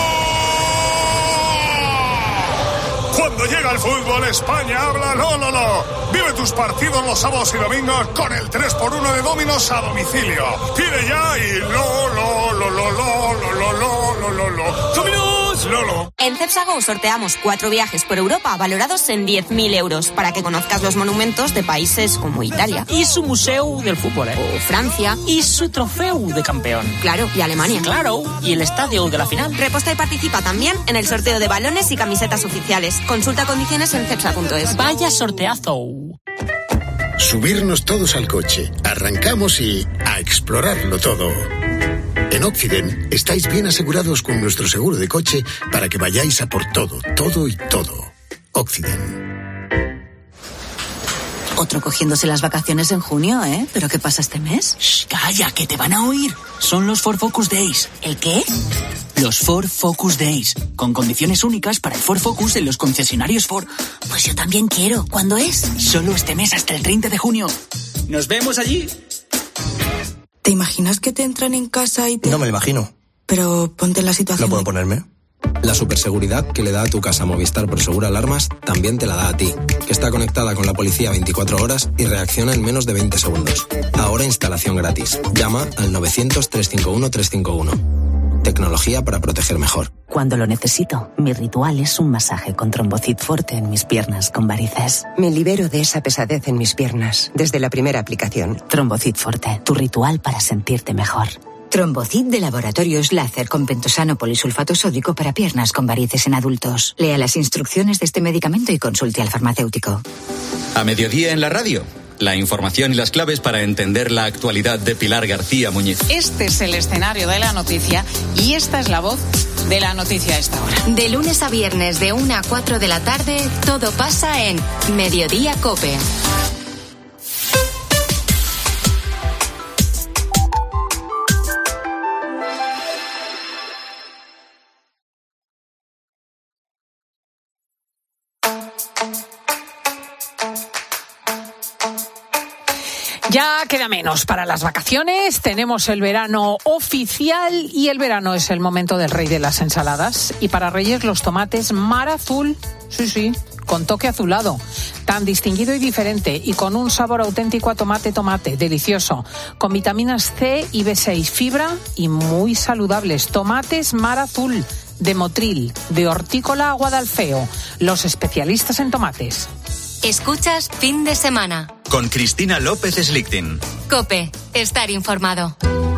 Cuando llega el fútbol, España habla Lololo. Vive tus partidos los sábados y domingos con el tres por uno de Dominos a domicilio. Pide ya y Lolo, Lolo, Lolo, Lolo, Lolo. ¡Dominos! Lolo. En Cepsa Go sorteamos cuatro viajes por Europa valorados en diez mil euros para que conozcas los monumentos de países como Italia. Y su museo del fútbol, ¿eh? O Francia. Y su trofeo de campeón. Claro, y Alemania. Claro, y el estadio de la final. Reposta y participa también en el sorteo de balones y camisetas oficiales. Consulta condiciones en cepsa punto es. Vaya sorteazo. Subirnos todos al coche, arrancamos y a explorarlo todo. En Occident estáis bien asegurados con nuestro seguro de coche para que vayáis a por todo, todo y todo. Occident. Otro cogiéndose las vacaciones en junio, ¿eh? ¿Pero qué pasa este mes? Shh, calla, que te van a oír. Son los Ford Focus Days. ¿El qué? Los Ford Focus Days, con condiciones únicas para el Ford Focus en los concesionarios Ford. Pues yo también quiero. ¿Cuándo es? Solo este mes hasta el treinta de junio. ¡Nos vemos allí! ¿Te imaginas que te entran en casa y te...? No me lo imagino. Pero ponte en la situación... ¿No puedo ponerme? La superseguridad que le da a tu casa Movistar Prosegur Alarmas también te la da a ti, que está conectada con la policía veinticuatro horas y reacciona en menos de veinte segundos. Ahora instalación gratis. Llama al novecientos, trescientos cincuenta y uno, trescientos cincuenta y uno. Tecnología para proteger mejor. Cuando lo necesito, mi ritual es un masaje con Trombocid Forte en mis piernas con varices. Me libero de esa pesadez en mis piernas desde la primera aplicación. Trombocid Forte, tu ritual para sentirte mejor. Trombocid de Laboratorios Láser con pentosano polisulfato sódico para piernas con varices en adultos. Lea las instrucciones de este medicamento y consulte al farmacéutico. A mediodía en la radio. La información y las claves para entender la actualidad de Pilar García Muñiz. Este es el escenario de la noticia y esta es la voz de la noticia a esta hora. De lunes a viernes de una a cuatro de la tarde, todo pasa en Mediodía Cope. Ya queda menos para las vacaciones, tenemos el verano oficial y el verano es el momento del rey de las ensaladas. Y para Reyes los tomates Mar Azul, sí, sí, con toque azulado, tan distinguido y diferente y con un sabor auténtico a tomate, tomate, delicioso, con vitaminas C y B seis, fibra y muy saludables. Tomates Mar Azul, de Motril, de Hortícola Guadalfeo, los especialistas en tomates. Escuchas Fin de Semana. Con Cristina López Slichting. Cope, estar informado.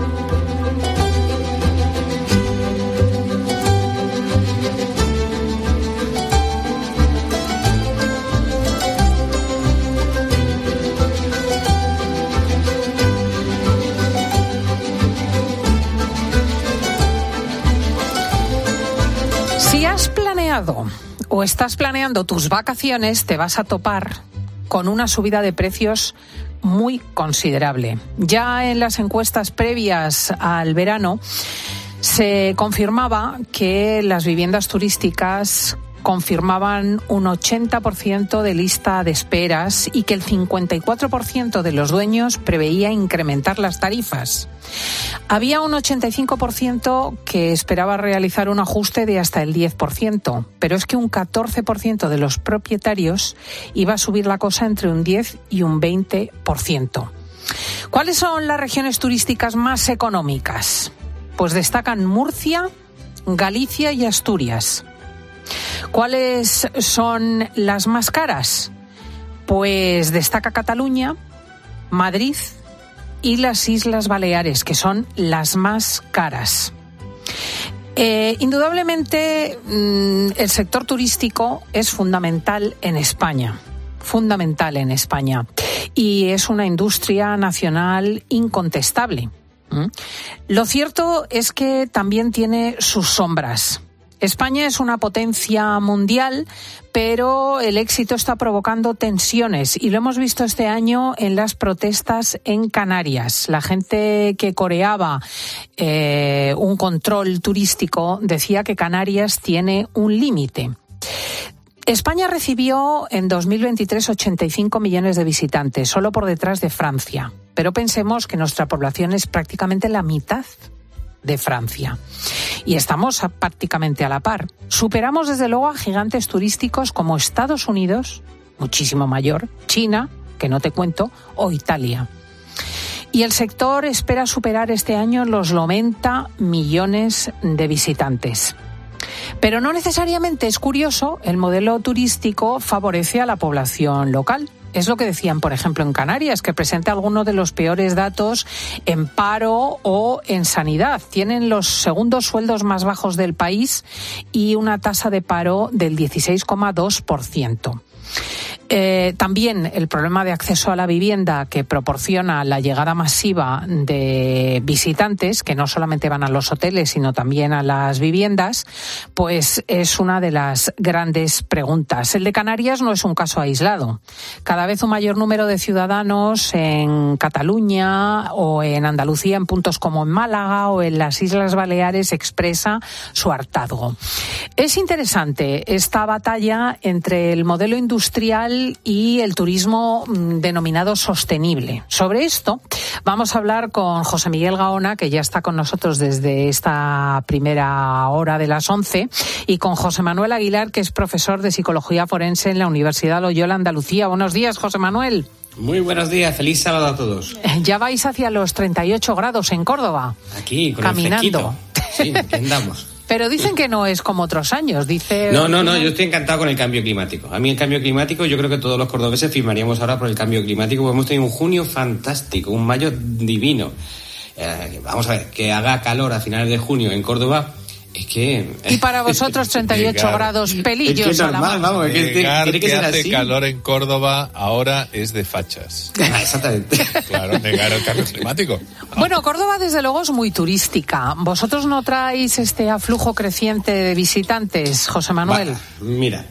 Si has planeado o estás planeando tus vacaciones, te vas a topar con una subida de precios muy considerable. Ya en las encuestas previas al verano se confirmaba que las viviendas turísticas confirmaban un ochenta por ciento de lista de esperas y que el cincuenta y cuatro por ciento de los dueños preveía incrementar las tarifas. Había un ochenta y cinco por ciento que esperaba realizar un ajuste de hasta el diez por ciento, pero es que un catorce por ciento de los propietarios iba a subir la cosa entre un diez y un veinte por ciento. ¿Cuáles son las regiones turísticas más económicas? Pues destacan Murcia, Galicia y Asturias. ¿Cuáles son las más caras? Pues destaca Cataluña, Madrid y las Islas Baleares, que son las más caras. Eh, indudablemente, mmm, el sector turístico es fundamental en España, fundamental en España, y es una industria nacional incontestable. ¿Mm? Lo cierto es que también tiene sus sombras. España es una potencia mundial, pero el éxito está provocando tensiones y lo hemos visto este año en las protestas en Canarias. La gente que coreaba eh, un control turístico decía que Canarias tiene un límite. España recibió en dos mil veintitrés ochenta y cinco millones de visitantes, solo por detrás de Francia. Pero pensemos que nuestra población es prácticamente la mitad de Francia. Y estamos a, prácticamente a la par. Superamos desde luego a gigantes turísticos como Estados Unidos, muchísimo mayor, China, que no te cuento, o Italia. Y el sector espera superar este año los noventa millones de visitantes. Pero no necesariamente, es curioso, el modelo turístico favorece a la población local. Es lo que decían, por ejemplo, en Canarias, que presenta algunos de los peores datos en paro o en sanidad. Tienen los segundos sueldos más bajos del país y una tasa de paro del dieciséis coma dos por ciento. Eh, también el problema de acceso a la vivienda que proporciona la llegada masiva de visitantes, que no solamente van a los hoteles, sino también a las viviendas, pues es una de las grandes preguntas. El de Canarias no es un caso aislado. Cada vez un mayor número de ciudadanos en Cataluña o en Andalucía, en puntos como en Málaga o en las Islas Baleares, expresa su hartazgo. Es interesante esta batalla entre el modelo industrial y el turismo denominado sostenible. Sobre esto vamos a hablar con José Miguel Gaona, que ya está con nosotros desde esta primera hora de las once, y con José Manuel Aguilar, que es profesor de Psicología Forense en la Universidad Loyola Andalucía. Buenos días, José Manuel. Muy buenos días, feliz sábado a todos. Ya vais hacia los treinta y ocho grados en Córdoba. Aquí, con caminando. El fresquito. Sí, aquí andamos. Pero dicen que no es como otros años, dice... No, no, no, yo estoy encantado con el cambio climático. A mí el cambio climático, yo creo que todos los cordobeses firmaríamos ahora por el cambio climático, porque hemos tenido un junio fantástico, un mayo divino. Eh, vamos a ver, que haga calor a finales de junio en Córdoba... Es que... Y para vosotros treinta y ocho grados, pelillos. Es que es normal, vamos, es que Negar tiene que, que ser hace así. calor en Córdoba ahora es de fachas. Ah, exactamente. Claro, negar el cambio climático. Bueno, Córdoba desde luego es muy turística. ¿Vosotros no traéis este aflujo creciente de visitantes, José Manuel? Va, mira,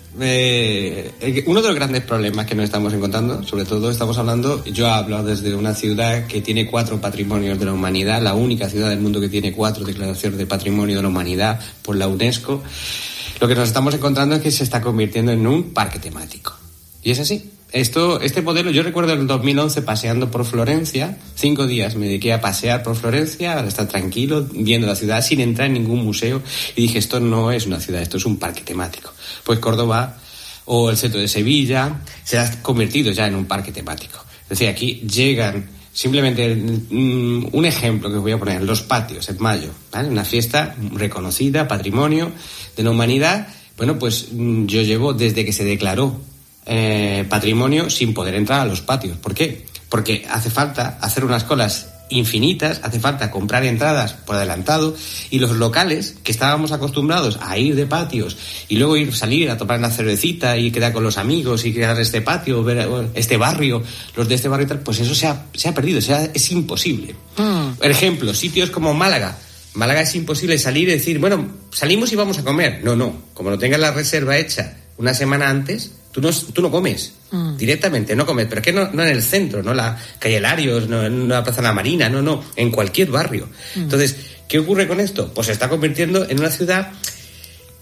eh, uno de los grandes problemas que nos estamos encontrando, sobre todo estamos hablando, yo hablo desde una ciudad que tiene cuatro patrimonios de la humanidad, la única ciudad del mundo que tiene cuatro declaraciones de patrimonio de la humanidad por la UNESCO. Lo que nos estamos encontrando es que se está convirtiendo en un parque temático. Y es así. Esto, este modelo, yo recuerdo en el dos mil once paseando por Florencia, cinco días me dediqué a pasear por Florencia, a estar tranquilo, viendo la ciudad sin entrar en ningún museo, y dije, esto no es una ciudad, esto es un parque temático. Pues Córdoba o el centro de Sevilla se ha convertido ya en un parque temático. Es decir, aquí llegan, simplemente um, un ejemplo que os voy a poner, los patios en mayo, ¿vale? Una fiesta reconocida, patrimonio de la humanidad. Bueno, pues um, yo llevo desde que se declaró Eh, patrimonio sin poder entrar a los patios. ¿Por qué? Porque hace falta hacer unas colas infinitas, hace falta comprar entradas por adelantado, y los locales que estábamos acostumbrados a ir de patios y luego ir salir a tomar una cervecita y quedar con los amigos y crear este patio, ver este barrio, los de este barrio y tal, pues eso se ha, se ha perdido, se ha, es imposible. Mm. Por ejemplo, sitios como Málaga. Málaga es imposible salir y decir, bueno, salimos y vamos a comer. No, no, como no tengas la reserva hecha una semana antes, tú no, tú no comes, mm. directamente no comes, pero es que no, no en el centro, no la calle Larios, no en la Plaza de la Marina, no, no, en cualquier barrio. Mm. Entonces, ¿qué ocurre con esto? Pues se está convirtiendo en una ciudad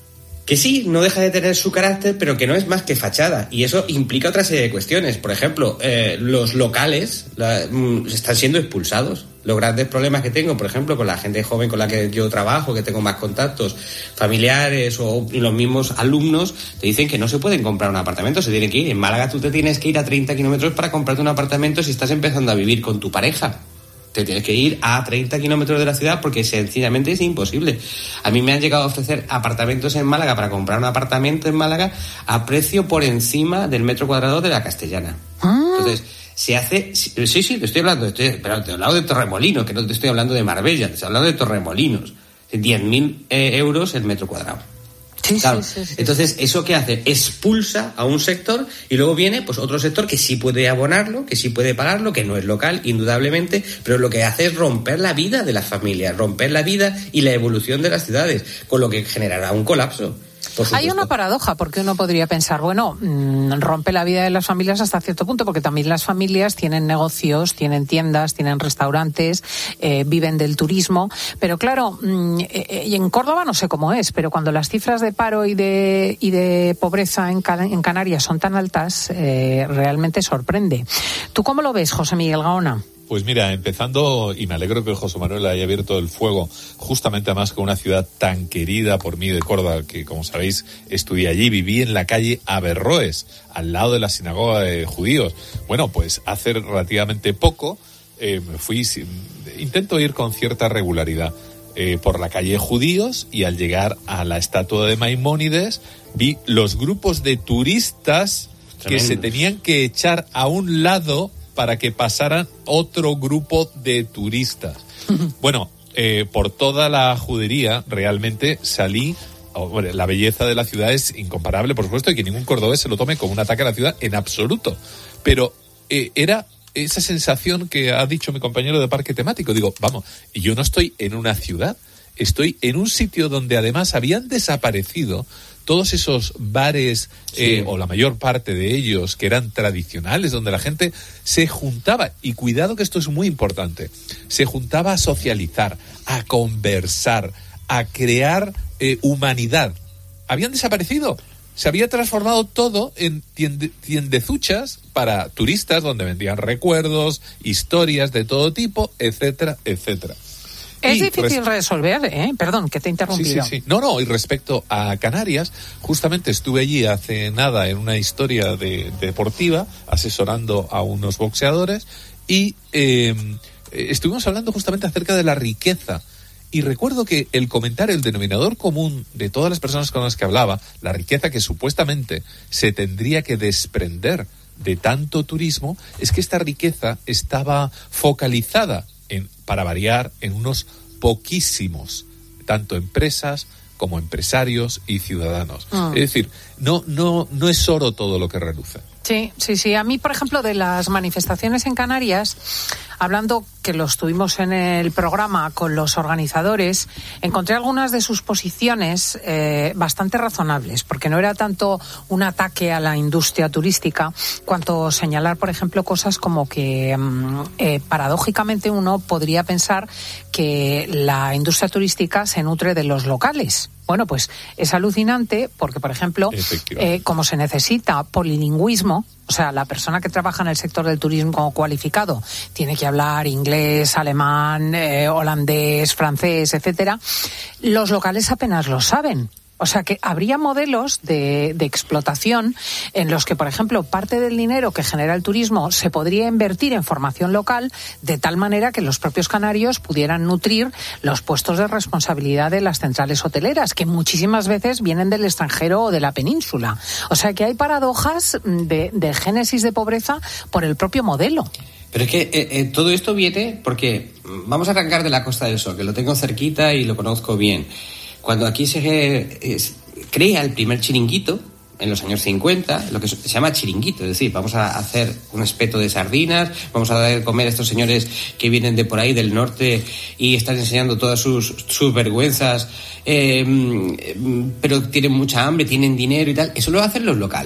que sí, no deja de tener su carácter, pero que no es más que fachada. Y eso implica otra serie de cuestiones. Por ejemplo, eh, los locales la, mm, están siendo expulsados. Los grandes problemas que tengo, por ejemplo, con la gente joven con la que yo trabajo, que tengo más contactos, familiares o los mismos alumnos, te dicen que no se pueden comprar un apartamento, se tienen que ir. En Málaga tú te tienes que ir a treinta kilómetros para comprarte un apartamento si estás empezando a vivir con tu pareja. Te tienes que ir a treinta kilómetros de la ciudad porque sencillamente es imposible. A mí me han llegado a ofrecer apartamentos en Málaga para comprar un apartamento en Málaga a precio por encima del metro cuadrado de la Castellana. Entonces, se hace... Sí, sí, te estoy hablando, estoy, pero te he hablado de Torremolinos, que no te estoy hablando de Marbella, te estoy hablando de Torremolinos. diez mil eh, euros el metro cuadrado. Sí, claro. sí, sí, sí. Entonces, ¿eso qué hace? Expulsa a un sector y luego viene pues otro sector que sí puede abonarlo, que sí puede pagarlo, que no es local, indudablemente, pero lo que hace es romper la vida de las familias, romper la vida y la evolución de las ciudades, con lo que generará un colapso. Hay una paradoja, porque uno podría pensar, bueno, mmm, rompe la vida de las familias hasta cierto punto, porque también las familias tienen negocios, tienen tiendas, tienen restaurantes, eh, viven del turismo, pero claro, mmm, eh, y en Córdoba no sé cómo es, pero cuando las cifras de paro y de y de pobreza en, Can- en Canarias son tan altas, eh, realmente sorprende. ¿Tú cómo lo ves, José Miguel Gaona? Pues mira, empezando, y me alegro que José Manuel haya abierto el fuego, justamente además con una ciudad tan querida por mí de Córdoba, que como sabéis estudié allí, viví en la calle Averroes, al lado de la sinagoga de judíos. Bueno, pues hace relativamente poco eh, me fui, intento ir con cierta regularidad eh, por la calle Judíos, y al llegar a la estatua de Maimónides vi los grupos de turistas Tremendo. que se tenían que echar a un lado para que pasaran otro grupo de turistas. Bueno, eh, por toda la judería realmente salí. Oh, la belleza de la ciudad es incomparable, por supuesto, y que ningún cordobés se lo tome como un ataque a la ciudad en absoluto. Pero eh, era esa sensación que ha dicho mi compañero de parque temático. Digo, vamos, y yo no estoy en una ciudad, estoy en un sitio donde además habían desaparecido todos esos bares, eh, sí. o la mayor parte de ellos, que eran tradicionales, donde la gente se juntaba, y cuidado que esto es muy importante, se juntaba a socializar, a conversar, a crear eh, humanidad. Habían desaparecido. Se había transformado todo en tiende, tiendezuchas para turistas, donde vendían recuerdos, historias de todo tipo, etcétera, etcétera. Es y difícil res- resolver, ¿eh? Perdón, que te he interrumpido. Sí, sí, sí. No, no, y respecto a Canarias, justamente estuve allí hace nada en una historia de, deportiva, asesorando a unos boxeadores, y eh, estuvimos hablando justamente acerca de la riqueza. Y recuerdo que el comentario, el denominador común de todas las personas con las que hablaba, la riqueza que supuestamente se tendría que desprender de tanto turismo, es que esta riqueza estaba focalizada en, para variar, en unos poquísimos, tanto empresas como empresarios y ciudadanos. Mm. Es decir, no, no, no es oro todo lo que reluce. Sí, sí, sí. A mí, por ejemplo, de las manifestaciones en Canarias, hablando que lo estuvimos en el programa con los organizadores, encontré algunas de sus posiciones eh, bastante razonables, porque no era tanto un ataque a la industria turística, cuanto señalar, por ejemplo, cosas como que eh, paradójicamente uno podría pensar que la industria turística se nutre de los locales. Bueno, pues es alucinante porque, por ejemplo, eh, como se necesita polilingüismo, o sea, la persona que trabaja en el sector del turismo cualificado tiene que hablar inglés, alemán, eh, holandés, francés, etcétera, los locales apenas lo saben. O sea que habría modelos de, de explotación en los que, por ejemplo, parte del dinero que genera el turismo se podría invertir en formación local, de tal manera que los propios canarios pudieran nutrir los puestos de responsabilidad de las centrales hoteleras, que muchísimas veces vienen del extranjero o de la península. O sea que hay paradojas de, de génesis de pobreza por el propio modelo. Pero es que eh, eh, todo esto viene porque vamos a arrancar de la Costa del Sol, que lo tengo cerquita y lo conozco bien. Cuando aquí se eh, crea el primer chiringuito, en los años cincuenta, lo que se llama chiringuito, es decir, vamos a hacer un espeto de sardinas, vamos a dar de comer a estos señores que vienen de por ahí del norte y están enseñando todas sus, sus vergüenzas, eh, pero tienen mucha hambre, tienen dinero y tal. Eso lo hacen los locales.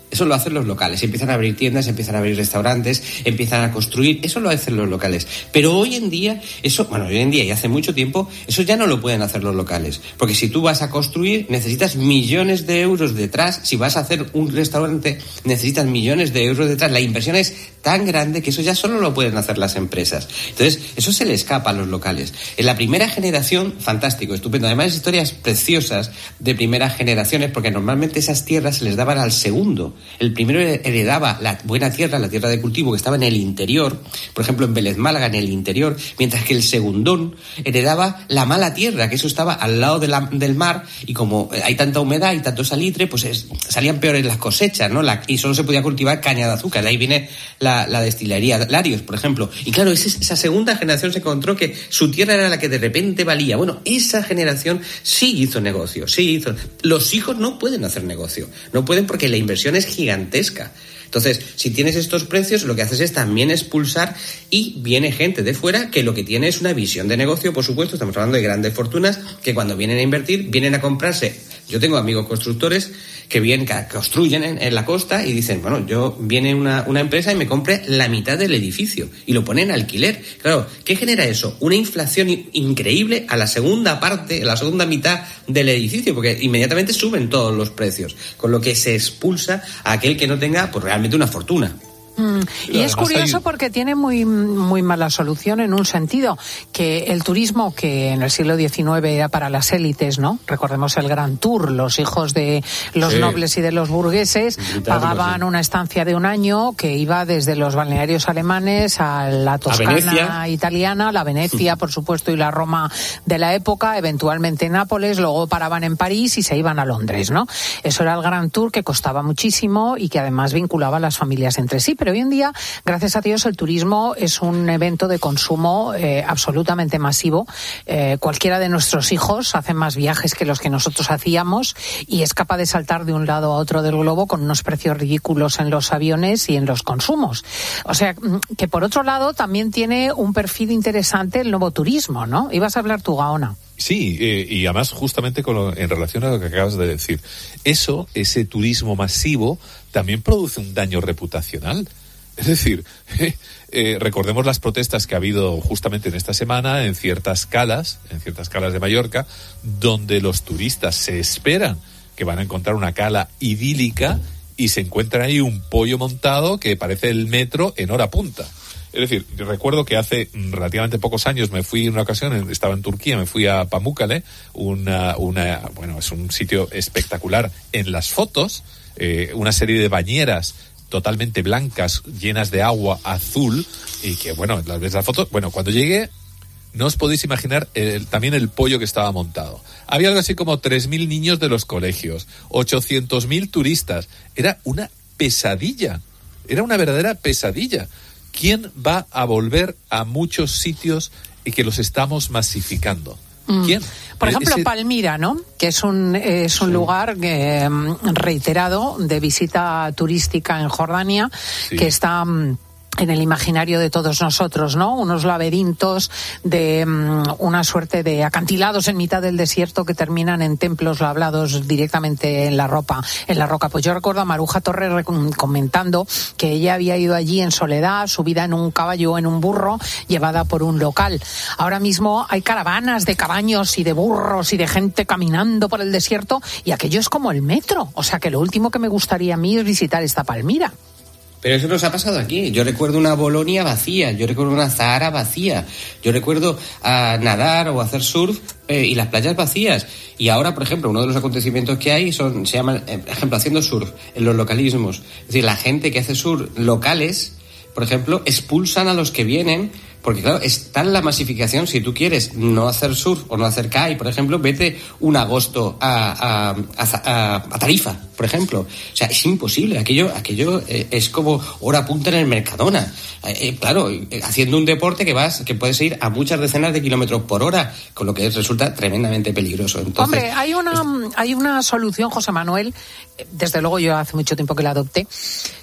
Eso lo hacen los locales. Empiezan a abrir tiendas, empiezan a abrir restaurantes, empiezan a construir. Eso lo hacen los locales. Pero hoy en día, eso, bueno, hoy en día y hace mucho tiempo, eso ya no lo pueden hacer los locales. Porque si tú vas a construir, necesitas millones de euros detrás. Si vas a hacer un restaurante, necesitas millones de euros detrás. La inversión es tan grande que eso ya solo lo pueden hacer las empresas. Entonces, eso se le escapa a los locales. En la primera generación, fantástico, estupendo. Además, historias preciosas de primeras generaciones, porque normalmente esas tierras se les daban al segundo. El primero heredaba la buena tierra, la tierra de cultivo que estaba en el interior, por ejemplo en Vélez Málaga, en el interior, mientras que el segundón heredaba la mala tierra, que eso estaba al lado de la, del mar, y como hay tanta humedad y tanto salitre, pues es, salían peores las cosechas, ¿no? La, y solo se podía cultivar caña de azúcar. De ahí viene la, la destilería Larios, por ejemplo. Y claro, ese, esa segunda generación se encontró que su tierra era la que de repente valía. Bueno, esa generación sí hizo negocio, sí hizo. Los hijos no pueden hacer negocio, no pueden porque la inversión es gigantesca. Entonces, si tienes estos precios, lo que haces es también expulsar, y viene gente de fuera que lo que tiene es una visión de negocio, por supuesto. Estamos hablando de grandes fortunas que cuando vienen a invertir, vienen a comprarse. Yo tengo amigos constructores que vienen, que construyen en, en la costa y dicen, bueno, yo viene una, una empresa y me compre la mitad del edificio y lo ponen en alquiler. Claro, ¿qué genera eso? Una inflación increíble a la segunda parte, a la segunda mitad del edificio, porque inmediatamente suben todos los precios, con lo que se expulsa a aquel que no tenga pues realmente una fortuna. Mm, y es curioso hay... porque tiene muy muy mala solución en un sentido, que el turismo, que en el siglo diecinueve era para las élites, ¿no? Recordemos el Gran Tour, los hijos de los sí. nobles y de los burgueses Británico, pagaban sí. una estancia de un año que iba desde los balnearios alemanes a la Toscana a italiana, la Venecia, por supuesto, y la Roma de la época, eventualmente Nápoles, luego paraban en París y se iban a Londres, ¿no? Eso era el Gran Tour, que costaba muchísimo y que además vinculaba a las familias entre sí. Pero hoy en día, gracias a Dios, el turismo es un evento de consumo eh, absolutamente masivo. Eh, cualquiera de nuestros hijos hace más viajes que los que nosotros hacíamos y es capaz de saltar de un lado a otro del globo con unos precios ridículos en los aviones y en los consumos. O sea, que por otro lado también tiene un perfil interesante el nuevo turismo, ¿no? Ibas a hablar tú, Gaona. Sí, eh, y además justamente con lo, en relación a lo que acabas de decir, eso, ese turismo masivo, también produce un daño reputacional. Es decir, eh, eh, recordemos las protestas que ha habido justamente en esta semana en ciertas calas, en ciertas calas de Mallorca, donde los turistas se esperan que van a encontrar una cala idílica y se encuentran ahí un pollo montado que parece el metro en hora punta. Es decir, yo recuerdo que hace relativamente pocos años me fui en una ocasión, estaba en Turquía, me fui a Pamukkale, una, una, bueno, es un sitio espectacular en las fotos, eh, una serie de bañeras totalmente blancas, llenas de agua azul, y que, bueno, las ves las fotos, bueno, cuando llegué, no os podéis imaginar el, también el pollo que estaba montado. Había algo así como tres mil niños de los colegios, ochocientos mil turistas, era una pesadilla, era una verdadera pesadilla. ¿Quién va a volver a muchos sitios y que los estamos masificando? ¿Quién? Por ejemplo, Ese... Palmira, ¿no? Que es un es un sí. lugar eh, reiterado de visita turística en Jordania, sí. que está en el imaginario de todos nosotros, ¿no? Unos laberintos de um, una suerte de acantilados en mitad del desierto que terminan en templos lablados directamente en la ropa, en la roca. Pues yo recuerdo a Maruja Torres comentando que ella había ido allí en soledad, subida en un caballo o en un burro, llevada por un local. Ahora mismo hay caravanas de caballos y de burros y de gente caminando por el desierto, y aquello es como el metro. O sea que lo último que me gustaría a mí es visitar esta Palmira. Pero eso nos ha pasado aquí. Yo recuerdo una Bolonia vacía, yo recuerdo una Zahara vacía, yo recuerdo a nadar o hacer surf eh, y las playas vacías. Y ahora, por ejemplo, uno de los acontecimientos que hay son, se llaman, eh, por ejemplo, haciendo surf, en los localismos. Es decir, la gente que hace surf locales, por ejemplo, expulsan a los que vienen. Porque claro, es tal la masificación, si tú quieres no hacer surf o no hacer K I, por ejemplo, vete un agosto a, a, a, a Tarifa, por ejemplo. O sea, es imposible, aquello aquello eh, es como hora punta en el Mercadona. Eh, eh, claro, eh, haciendo un deporte que vas que puedes ir a muchas decenas de kilómetros por hora, con lo que resulta tremendamente peligroso. Entonces, hombre, hay una, hay una solución, José Manuel, desde luego yo hace mucho tiempo que la adopté,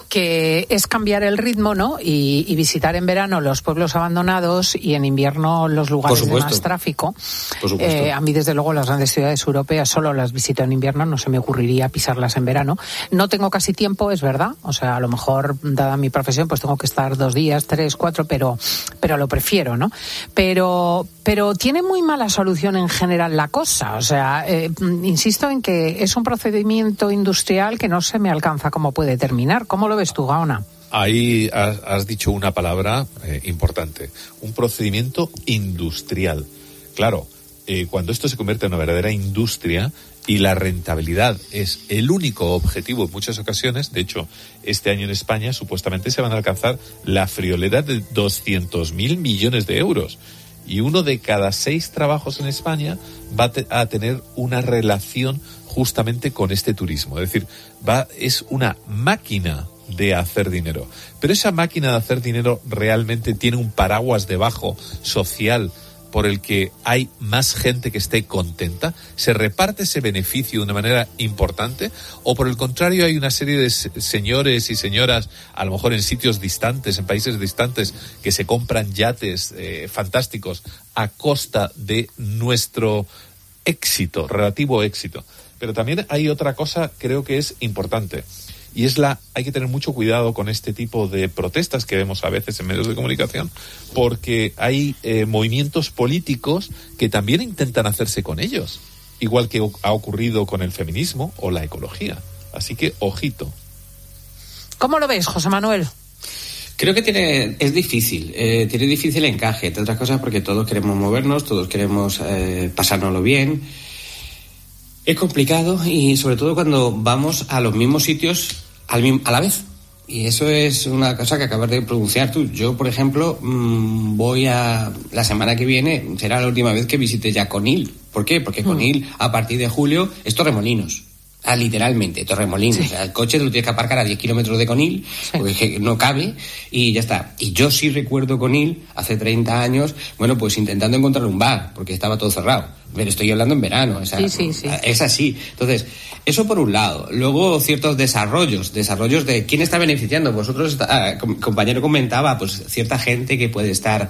que es cambiar el ritmo, ¿no? Y, y visitar en verano los pueblos abandonados y en invierno los lugares de más tráfico. Por supuesto. Eh, a mí, desde luego, las grandes ciudades europeas solo las visito en invierno, no se me ocurriría pisarlas en verano. No tengo casi tiempo, es verdad. O sea, a lo mejor, dada mi profesión, pues tengo que estar dos días, tres, cuatro, pero, pero lo prefiero, ¿no? Pero, pero tiene muy mala solución en general la cosa. O sea, eh, insisto en que es un procedimiento industrial que no se me alcanza cómo puede terminar. ¿Cómo lo ves tú, Gaona? Ahí has, has dicho una palabra eh, importante, un procedimiento industrial. Claro, eh, cuando esto se convierte en una verdadera industria y la rentabilidad es el único objetivo en muchas ocasiones, de hecho, este año en España supuestamente se van a alcanzar la friolera de doscientos mil millones de euros. Y uno de cada seis trabajos en España va a tener una relación justamente con este turismo. Es decir, va, es una máquina de hacer dinero. Pero esa máquina de hacer dinero realmente tiene un paraguas debajo social por el que hay más gente que esté contenta. ¿Se reparte ese beneficio de una manera importante? ¿O por el contrario hay una serie de señores y señoras, a lo mejor en sitios distantes, en países distantes, que se compran yates eh, fantásticos a costa de nuestro éxito, relativo éxito? Pero también hay otra cosa, creo que es importante, y es la, hay que tener mucho cuidado con este tipo de protestas que vemos a veces en medios de comunicación, porque hay eh, movimientos políticos que también intentan hacerse con ellos, igual que ha ocurrido con el feminismo o la ecología. Así que, ojito. ¿Cómo lo ves, José Manuel? Creo que tiene es difícil, eh, tiene difícil encaje, entre otras cosas porque todos queremos movernos, todos queremos eh, pasárnoslo bien. Es complicado y sobre todo cuando vamos a los mismos sitios al, a la vez. Y eso es una cosa que acabas de pronunciar tú. Yo, por ejemplo, mmm, voy a... La semana que viene será la última vez que visite ya Conil. ¿Por qué? Porque Conil, a partir de julio, es Torremolinos. Ah, literalmente, Torremolinos. Sí. O sea, el coche te lo tienes que aparcar a diez kilómetros de Conil, sí, porque no cabe, y ya está. Y yo sí recuerdo Conil, hace treinta años, bueno, pues intentando encontrar un bar, porque estaba todo cerrado. Pero estoy hablando en verano, o sea, sí, sí, sí. Es así. Entonces, eso por un lado. Luego, ciertos desarrollos, desarrollos de quién está beneficiando. Vosotros, ah, compañero comentaba, pues cierta gente que puede estar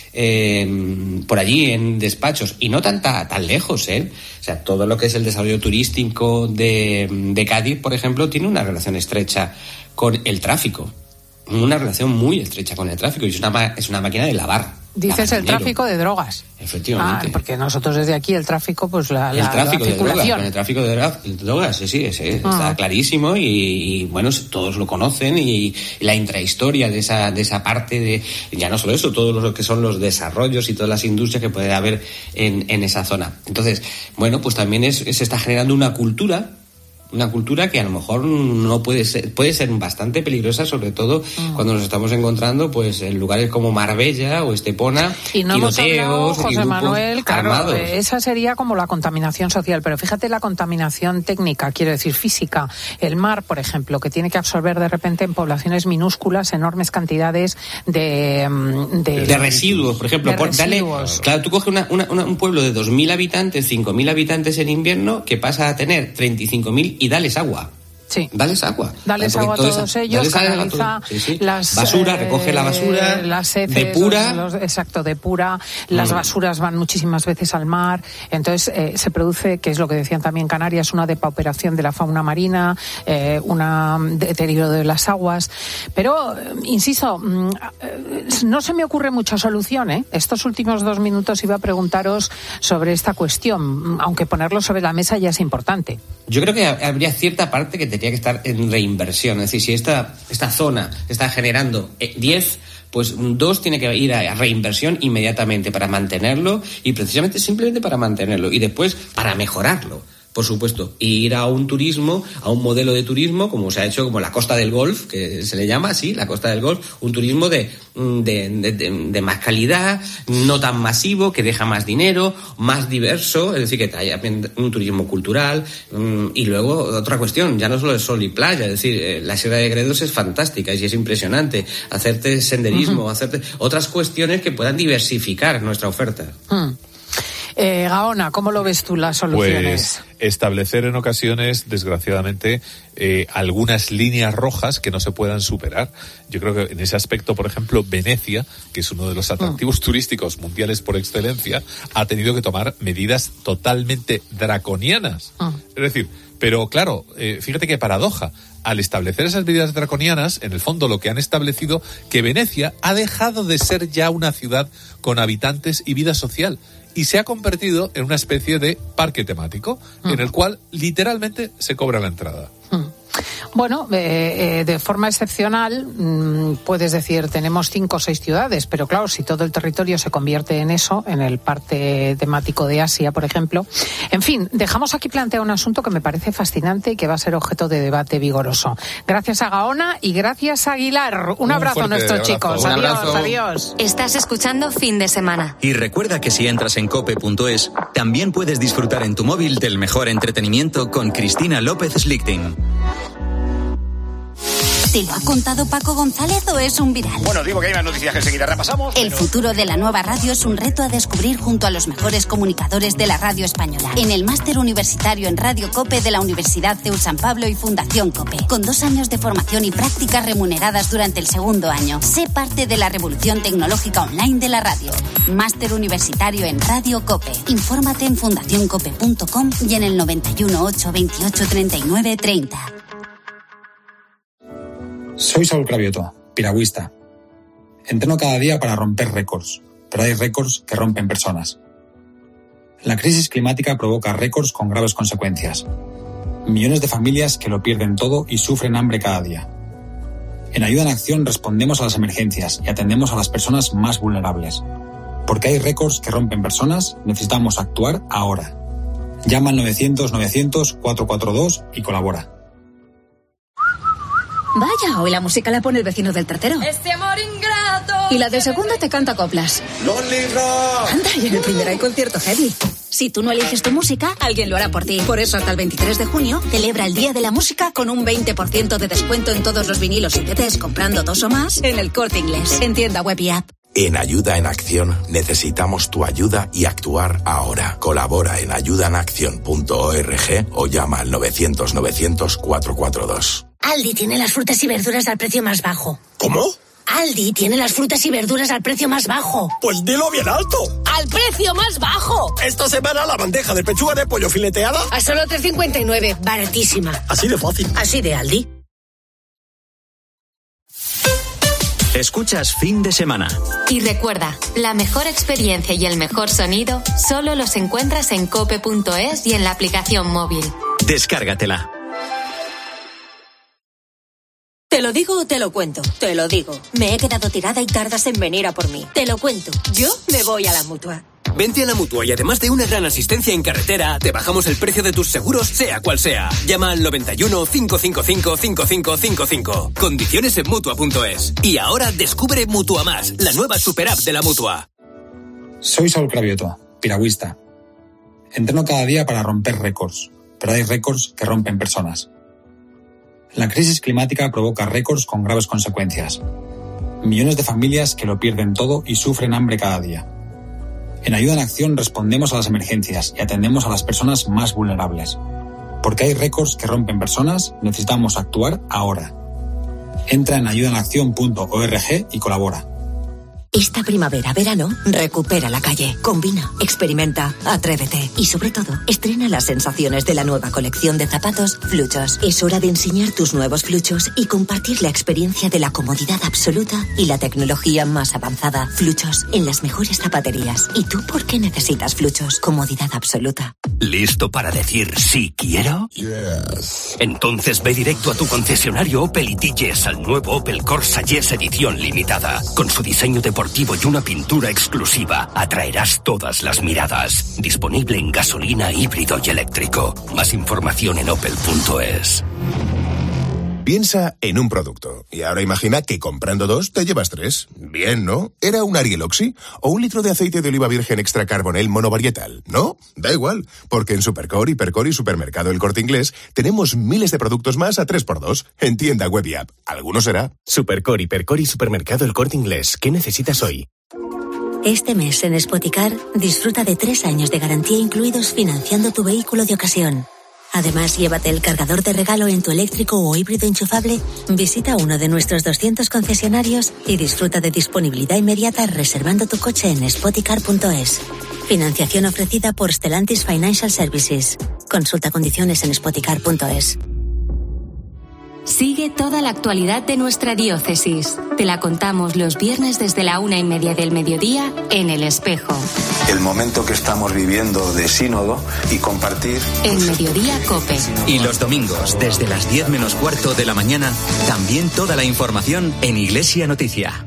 Eh, por allí en despachos y no tan, tan, tan lejos, ¿eh? O sea, todo lo que es el desarrollo turístico de, de Cádiz, por ejemplo, tiene una relación estrecha con el tráfico, una relación muy estrecha con el tráfico, y es una, es una máquina de lavar. Dices el tráfico de drogas. Efectivamente. Ah, porque nosotros desde aquí el tráfico, pues la, el la, tráfico la de circulación. Drogas, el tráfico de drogas, drogas sí, sí, sí ah. está clarísimo y, y bueno, todos lo conocen, y, y la intrahistoria de esa de esa parte de, ya no solo eso, todo lo que son los desarrollos y todas las industrias que puede haber en, en esa zona. Entonces, bueno, pues también es, se está generando una cultura una cultura que a lo mejor no puede ser, puede ser bastante peligrosa, sobre todo mm. cuando nos estamos encontrando pues en lugares como Marbella o Estepona, y no hemos hablado, José Manuel, claro, armados. Esa sería como la contaminación social, pero fíjate la contaminación técnica, quiero decir física. El mar, por ejemplo, que tiene que absorber de repente en poblaciones minúsculas enormes cantidades de de, de residuos, por ejemplo, por, dale, claro, tú coges una, una, una, un pueblo de dos mil habitantes, cinco mil habitantes en invierno, que pasa a tener treinta y cinco mil, y dales agua. Sí. Dales agua. Dales agua a todos esa, ellos, canaliza sí, sí. las... Basura, eh, recoge la basura, las heces, depura. Los, los, exacto, depura. Las mm. basuras van muchísimas veces al mar. Entonces eh, se produce, que es lo que decían también Canarias, una depauperación de la fauna marina, eh, un deterioro de las aguas. Pero, eh, insisto, mm, no se me ocurre mucha solución, ¿eh? Estos últimos dos minutos iba a preguntaros sobre esta cuestión, aunque ponerlo sobre la mesa ya es importante. Yo creo que habría cierta parte que tendría que estar en reinversión. Es decir, si esta, esta zona está generando diez, pues dos tiene que ir a reinversión inmediatamente para mantenerlo, y precisamente simplemente para mantenerlo, y después para mejorarlo, por supuesto, y ir a un turismo, a un modelo de turismo como se ha hecho, como la Costa del Golf, que se le llama así, la Costa del Golf, un turismo de, de, de, de, de más calidad, no tan masivo, que deja más dinero, más diverso, es decir, que haya un turismo cultural, y luego otra cuestión, ya no solo es sol y playa, es decir, la Sierra de Gredos es fantástica y es impresionante, hacerte senderismo, uh-huh. hacerte otras cuestiones que puedan diversificar nuestra oferta. Uh-huh. Eh, Gaona, ¿cómo lo ves tú las soluciones? Pues establecer en ocasiones, desgraciadamente, eh, algunas líneas rojas que no se puedan superar. Yo creo que en ese aspecto, por ejemplo, Venecia, que es uno de los atractivos mm. turísticos mundiales por excelencia, ha tenido que tomar medidas totalmente draconianas. Mm. Es decir, pero claro, eh, fíjate qué paradoja. Al establecer esas medidas draconianas, en el fondo lo que han establecido que Venecia ha dejado de ser ya una ciudad con habitantes y vida social y se ha convertido en una especie de parque temático mm. en el cual literalmente se cobra la entrada. Mm. Bueno, eh, eh, de forma excepcional, mmm, puedes decir, tenemos cinco o seis ciudades, pero claro, si todo el territorio se convierte en eso, en el parque temático de Asia, por ejemplo. En fin, dejamos aquí planteado un asunto que me parece fascinante y que va a ser objeto de debate vigoroso. Gracias a Gaona y gracias a Aguilar. Un, un abrazo a nuestros abrazo. chicos. Un adiós, abrazo. adiós. Estás escuchando Fin de Semana. Y recuerda que si entras en cope punto es, también puedes disfrutar en tu móvil del mejor entretenimiento con Cristina López Slichting. ¿Te lo ha contado Paco González o es un viral? Bueno, digo que hay unas noticias que enseguida repasamos. El pero... futuro de la nueva radio es un reto a descubrir junto a los mejores comunicadores de la radio española. En el máster universitario en Radio COPE de la Universidad CEU San Pablo y Fundación COPE. Con dos años de formación y prácticas remuneradas durante el segundo año. Sé parte de la revolución tecnológica online de la radio. Máster universitario en Radio COPE. Infórmate en fundación cope punto com y en el noventa y uno, ocho veintiocho, treinta y nueve, treinta. Soy Saúl Cravioto, piragüista. Entreno cada día para romper récords, pero hay récords que rompen personas. La crisis climática provoca récords con graves consecuencias. Millones de familias que lo pierden todo y sufren hambre cada día. En Ayuda en Acción respondemos a las emergencias y atendemos a las personas más vulnerables. Porque hay récords que rompen personas, necesitamos actuar ahora. Llama al novecientos, novecientos, cuatrocientos cuarenta y dos y colabora. Vaya, hoy la música la pone el vecino del tercero. Este amor ingrato. Y la de segunda te canta coplas. Lonely Rock. Anda, y en el primero hay concierto heavy. Si tú no eliges tu música, alguien lo hará por ti. Por eso hasta el veintitrés de junio celebra el Día de la Música con un veinte por ciento de descuento en todos los vinilos y C Ds comprando dos o más en el Corte Inglés. En tienda web y app. En Ayuda en Acción necesitamos tu ayuda y actuar ahora. Colabora en ayuda en acción punto org o llama al novecientos, novecientos, cuatrocientos cuarenta y dos. Aldi tiene las frutas y verduras al precio más bajo. ¿Cómo? Aldi tiene las frutas y verduras al precio más bajo. Pues dilo bien alto. ¡Al precio más bajo! Esta semana la bandeja de pechuga de pollo fileteada a solo tres cincuenta y nueve, baratísima. Así de fácil. Así de Aldi. Escuchas Fin de Semana. Y recuerda, la mejor experiencia y el mejor sonido solo los encuentras en cope punto es y en la aplicación móvil. Descárgatela. Te lo digo o te lo cuento. Te lo digo. Me he quedado tirada y tardas en venir a por mí. Te lo cuento. Yo me voy a la Mutua. Vente a la Mutua y además de una gran asistencia en carretera, te bajamos el precio de tus seguros, sea cual sea. Llama al noventa y uno, cinco cinco cinco, cinco cinco cinco cinco. Condiciones en Mutua punto es. Y ahora descubre Mutua Más, la nueva super app de la Mutua. Soy Saúl Cravioto, piragüista. Entreno cada día para romper récords, pero hay récords que rompen personas. La crisis climática provoca récords con graves consecuencias. Millones de familias que lo pierden todo y sufren hambre cada día. En Ayuda en Acción respondemos a las emergencias y atendemos a las personas más vulnerables. Porque hay récords que rompen personas, necesitamos actuar ahora. Entra en ayuda en acción punto org y colabora. Esta primavera, verano, recupera la calle, combina, experimenta, atrévete y sobre todo, estrena las sensaciones de la nueva colección de zapatos Fluchos. Es hora de enseñar tus nuevos Fluchos y compartir la experiencia de la comodidad absoluta y la tecnología más avanzada. Fluchos, en las mejores zapaterías. ¿Y tú por qué necesitas Fluchos? Comodidad absoluta. ¿Listo para decir sí quiero? Yes. Entonces ve directo a tu concesionario Opel y dices al nuevo Opel Corsa Yes edición limitada. Con su diseño deportivo y una pintura exclusiva, atraerás todas las miradas. Disponible en gasolina, híbrido y eléctrico. Más información en opel punto es. Piensa en un producto y ahora imagina que comprando dos te llevas tres. Bien, ¿no? ¿Era un Ariel Oxy o un litro de aceite de oliva virgen extra carbonel monovarietal? ¿No? Da igual, porque en Supercore, Hipercore y Supermercado El Corte Inglés tenemos miles de productos más a tres por dos en tienda web y app. ¿Alguno será? Supercore, Hipercore y Supermercado El Corte Inglés. ¿Qué necesitas hoy? Este mes en Spoticar disfruta de tres años de garantía incluidos financiando tu vehículo de ocasión. Además, llévate el cargador de regalo en tu eléctrico o híbrido enchufable, visita uno de nuestros doscientos concesionarios y disfruta de disponibilidad inmediata reservando tu coche en spoticar punto es. Financiación ofrecida por Stellantis Financial Services. Consulta condiciones en spoticar punto es. Sigue toda la actualidad de nuestra diócesis. Te la contamos los viernes desde la una y media del mediodía en El Espejo. El momento que estamos viviendo de sínodo y compartir. En Mediodía COPE. Y los domingos, desde las diez menos cuarto de la mañana, también toda la información en Iglesia Noticia.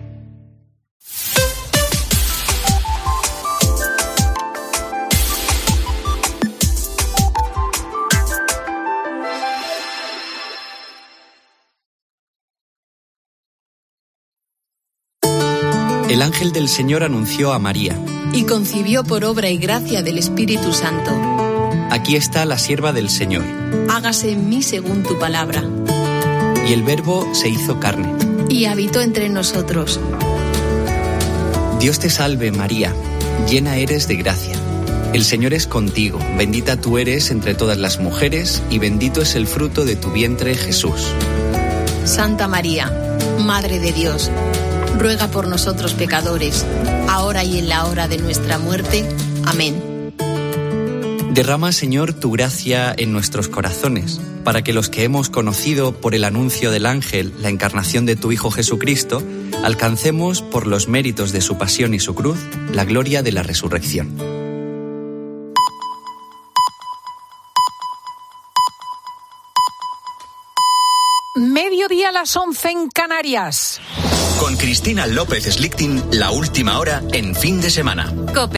El ángel del Señor anunció a María. Y concibió por obra y gracia del Espíritu Santo. Aquí está la sierva del Señor. Hágase en mí según tu palabra. Y el Verbo se hizo carne. Y habitó entre nosotros. Dios te salve, María, llena eres de gracia. El Señor es contigo, bendita tú eres entre todas las mujeres, y bendito es el fruto de tu vientre, Jesús. Santa María, Madre de Dios, ruega por nosotros pecadores, ahora y en la hora de nuestra muerte. Amén. Derrama, Señor, tu gracia en nuestros corazones, para que los que hemos conocido por el anuncio del ángel la encarnación de tu Hijo Jesucristo, alcancemos, por los méritos de su pasión y su cruz, la gloria de la resurrección. Mediodía a las once en Canarias. Con Cristina López Slichting, la última hora en fin de semana. COPE.